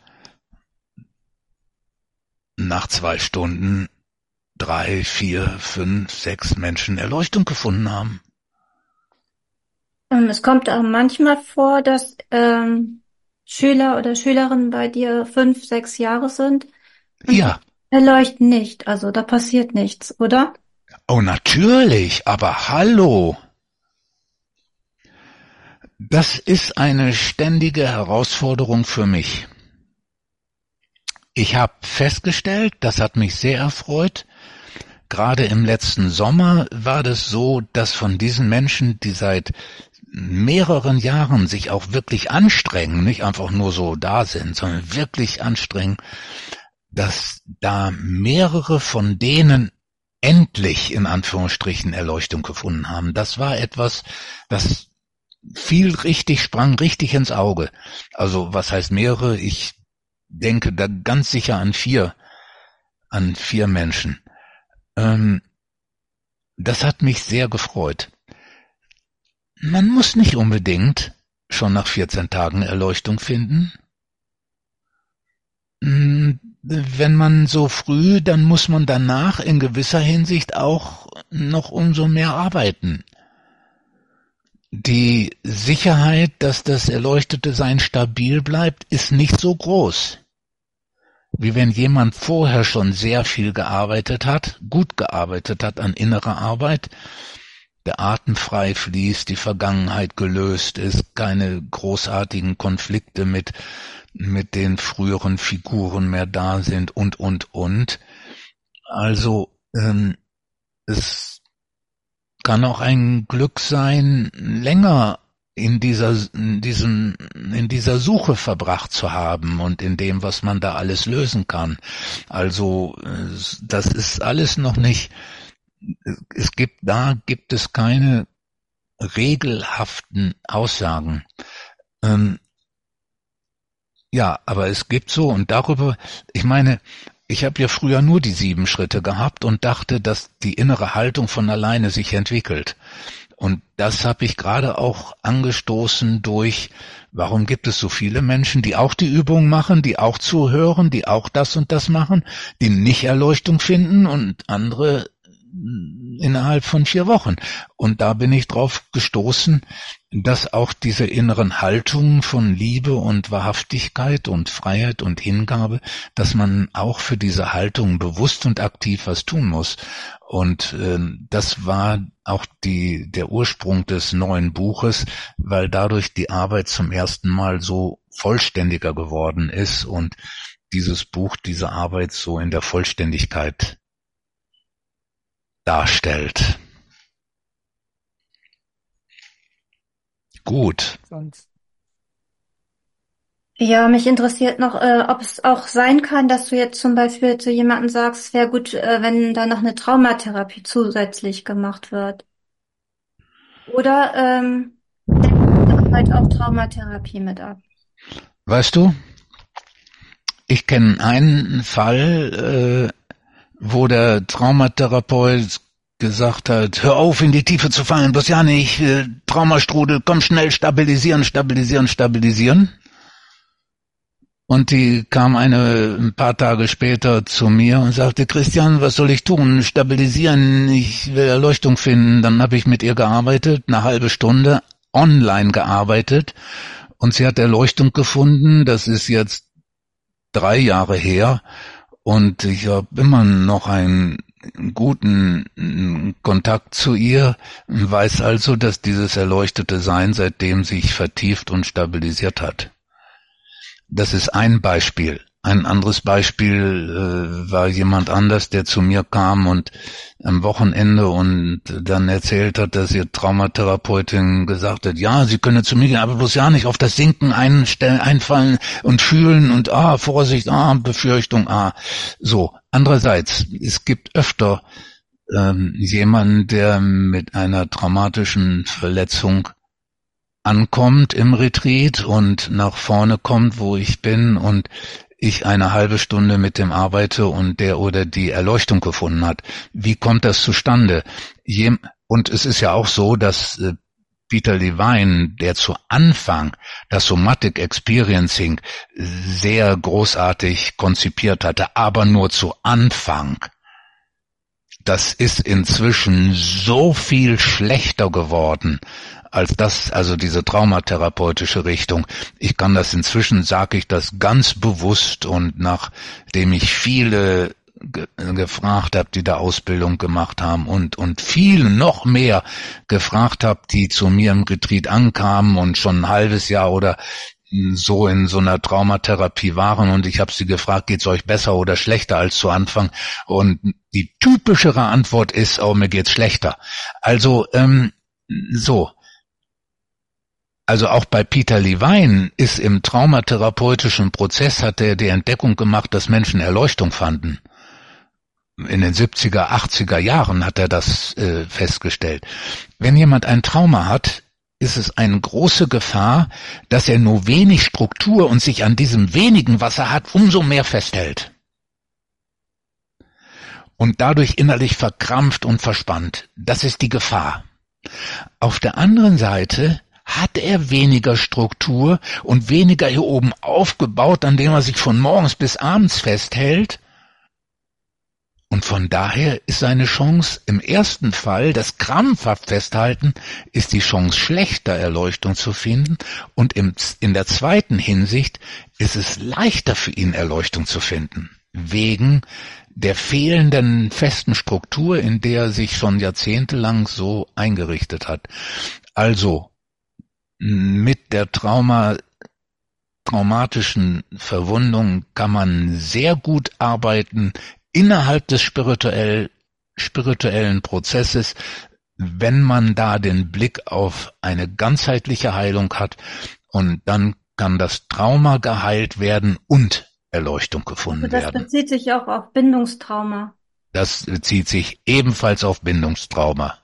Speaker 2: nach 2 Stunden 3, 4, 5, 6 Menschen Erleuchtung gefunden haben.
Speaker 4: Es kommt auch manchmal vor, dass Schüler oder Schülerinnen bei dir 5, 6 Jahre sind und
Speaker 2: Ja.
Speaker 4: erleuchten nicht. Also da passiert nichts, oder?
Speaker 2: Oh, natürlich, aber hallo. Das ist eine ständige Herausforderung für mich. Ich habe festgestellt, das hat mich sehr erfreut, gerade im letzten Sommer war das so, dass von diesen Menschen, die seit mehreren Jahren sich auch wirklich anstrengen, nicht einfach nur so da sind, sondern wirklich anstrengen, dass da mehrere von denen endlich in Anführungsstrichen Erleuchtung gefunden haben. Das war etwas, das sprang richtig ins Auge. Also was heißt mehrere? Ich denke da ganz sicher an vier Menschen. Das hat mich sehr gefreut. Man muss nicht unbedingt schon nach 14 Tagen Erleuchtung finden. Wenn man so früh, dann muss man danach in gewisser Hinsicht auch noch umso mehr arbeiten. Die Sicherheit, dass das erleuchtete Sein stabil bleibt, ist nicht so groß, wie wenn jemand vorher schon sehr viel gearbeitet hat, gut gearbeitet hat an innerer Arbeit, der Atem frei fließt, die Vergangenheit gelöst ist, keine großartigen Konflikte mit den früheren Figuren mehr da sind und. Also es kann auch ein Glück sein, länger in dieser Suche verbracht zu haben und in dem, was man da alles lösen kann. Also das ist alles noch nicht. Gibt es keine regelhaften Aussagen. Ja, aber es gibt so und darüber, ich meine, ich habe ja früher nur die 7 Schritte gehabt und dachte, dass die innere Haltung von alleine sich entwickelt. Und das habe ich gerade auch angestoßen durch, warum gibt es so viele Menschen, die auch die Übung machen, die auch zuhören, die auch das und das machen, die nicht Erleuchtung finden und andere innerhalb von 4 Wochen. Und da bin ich drauf gestoßen, dass auch diese inneren Haltungen von Liebe und Wahrhaftigkeit und Freiheit und Hingabe, dass man auch für diese Haltungen bewusst und aktiv was tun muss. Und das war auch der Ursprung des neuen Buches, weil dadurch die Arbeit zum ersten Mal so vollständiger geworden ist und dieses Buch diese Arbeit so in der Vollständigkeit darstellt. Gut.
Speaker 4: Ja, mich interessiert noch, ob es auch sein kann, dass du jetzt zum Beispiel zu jemandem sagst, es wäre gut, wenn da noch eine Traumatherapie zusätzlich gemacht wird. Oder deckt halt auch Traumatherapie mit ab?
Speaker 2: Weißt du, ich kenne einen Fall, wo der Traumatherapeut gesagt hat, hör auf in die Tiefe zu fallen, bloß ja nicht, Traumastrudel, komm schnell, stabilisieren. Und die kam ein paar Tage später zu mir und sagte, Christian, was soll ich tun? Stabilisieren, ich will Erleuchtung finden. Dann habe ich mit ihr gearbeitet, eine halbe Stunde, online gearbeitet und sie hat Erleuchtung gefunden. Das ist jetzt 3 Jahre her. Und ich habe immer noch einen guten Kontakt zu ihr, weiß also, dass dieses erleuchtete Sein seitdem sich vertieft und stabilisiert hat. Das ist ein Beispiel. Ein anderes Beispiel war jemand anders, der zu mir kam und am Wochenende und dann erzählt hat, dass ihr Traumatherapeutin gesagt hat, ja, Sie können zu mir gehen, aber bloß ja nicht auf das Sinken einfallen und fühlen und Vorsicht, Befürchtung, so. Andererseits, es gibt öfter jemanden, der mit einer traumatischen Verletzung ankommt im Retreat und nach vorne kommt, wo ich bin und ich eine halbe Stunde mit dem arbeite und der oder die Erleuchtung gefunden hat. Wie kommt das zustande? Und es ist ja auch so, dass Peter Levine, der zu Anfang das Somatic Experiencing sehr großartig konzipiert hatte, aber nur zu Anfang. Das ist inzwischen so viel schlechter geworden als das, also diese traumatherapeutische Richtung. Ich kann das inzwischen, sage ich das ganz bewusst und nachdem ich viele gefragt habe, die da Ausbildung gemacht haben und viele noch mehr gefragt habe, die zu mir im Retreat ankamen und schon ein halbes Jahr oder so in so einer Traumatherapie waren und ich habe sie gefragt, geht's euch besser oder schlechter als zu Anfang? Und die typischere Antwort ist, mir geht's schlechter. Also Also auch bei Peter Levine ist im traumatherapeutischen Prozess, hat er die Entdeckung gemacht, dass Menschen Erleuchtung fanden. In den 70er, 80er Jahren hat er das festgestellt. Wenn jemand ein Trauma hat, ist es eine große Gefahr, dass er nur wenig Struktur und sich an diesem wenigen, was er hat, umso mehr festhält. Und dadurch innerlich verkrampft und verspannt. Das ist die Gefahr. Auf der anderen Seite hat er weniger Struktur und weniger hier oben aufgebaut, an dem er sich von morgens bis abends festhält. Und von daher ist seine Chance im ersten Fall, das krampfhaft Festhalten, ist die Chance schlechter Erleuchtung zu finden. Und in der zweiten Hinsicht ist es leichter für ihn Erleuchtung zu finden. Wegen der fehlenden festen Struktur, in der er sich schon jahrzehntelang so eingerichtet hat. Also mit der traumatischen Verwundung kann man sehr gut arbeiten innerhalb des spirituellen Prozesses, wenn man da den Blick auf eine ganzheitliche Heilung hat, und dann kann das Trauma geheilt werden und Erleuchtung gefunden werden.
Speaker 4: Das bezieht sich auch auf Bindungstrauma.
Speaker 2: Das bezieht sich ebenfalls auf Bindungstrauma.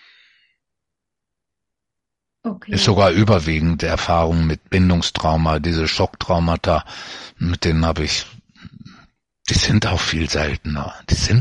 Speaker 4: Okay.
Speaker 2: Ist sogar überwiegend Erfahrung mit Bindungstrauma, diese Schocktraumata, mit denen die sind auch viel seltener.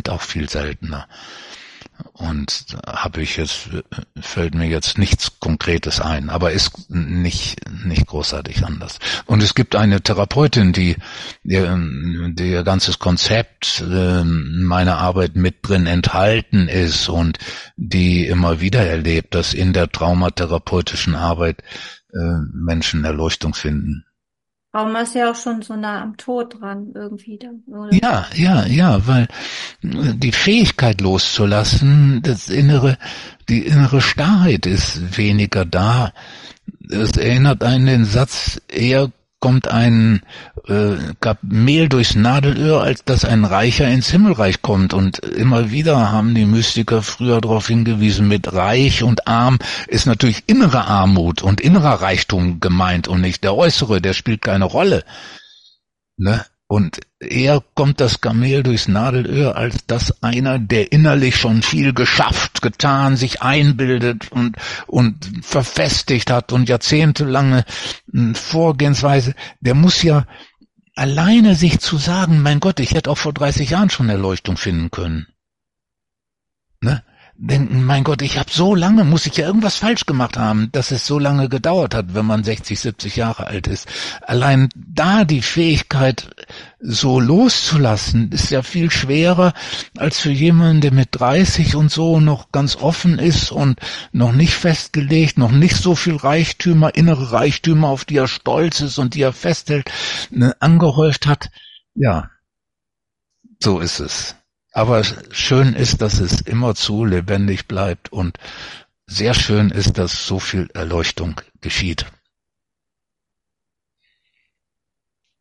Speaker 2: Und fällt mir jetzt nichts Konkretes ein, aber ist nicht großartig anders. Und es gibt eine Therapeutin, die ihr ganzes Konzept meiner Arbeit mit drin enthalten ist und die immer wieder erlebt, dass in der traumatherapeutischen Arbeit Menschen Erleuchtung finden.
Speaker 4: Trauma ist ja auch schon so nah am Tod dran irgendwie dann, oder?
Speaker 2: Ja, weil die Fähigkeit loszulassen, die innere Starrheit ist weniger da. Es erinnert einen den Satz, eher kommt ein Kamel durchs Nadelöhr, als dass ein Reicher ins Himmelreich kommt. Und immer wieder haben die Mystiker früher darauf hingewiesen, mit reich und arm ist natürlich innere Armut und innerer Reichtum gemeint und nicht der äußere, der spielt keine Rolle. Ne? Und eher kommt das Kamel durchs Nadelöhr, als dass einer, der innerlich schon viel geschafft, getan, sich einbildet und verfestigt hat und jahrzehntelange Vorgehensweise, der muss ja alleine sich zu sagen, mein Gott, ich hätte auch vor 30 Jahren schon Erleuchtung finden können. Ne? Denken, mein Gott, muss ich ja irgendwas falsch gemacht haben, dass es so lange gedauert hat, wenn man 60, 70 Jahre alt ist. Allein da die Fähigkeit, so loszulassen, ist ja viel schwerer als für jemanden, der mit 30 und so noch ganz offen ist und noch nicht festgelegt, noch nicht so viel Reichtümer, innere Reichtümer, auf die er stolz ist und die er festhält, angehäuft hat. Ja, so ist es. Aber schön ist, dass es immerzu lebendig bleibt und sehr schön ist, dass so viel Erleuchtung geschieht.
Speaker 1: Okay.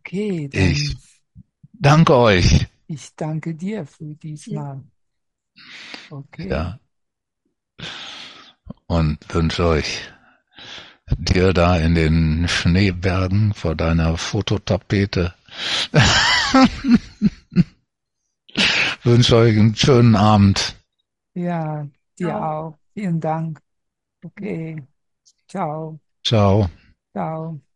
Speaker 1: Okay,
Speaker 2: Ich
Speaker 1: dann
Speaker 2: danke euch.
Speaker 1: ich danke dir für diesmal. Okay.
Speaker 2: Ja, und wünsche euch dir da in den Schneebergen vor deiner Fototapete. Wünsche euch einen schönen Abend.
Speaker 1: Ja, dir
Speaker 4: Ciao.
Speaker 1: auch. Vielen Dank. Okay. Ciao.
Speaker 2: Ciao.
Speaker 1: Ciao.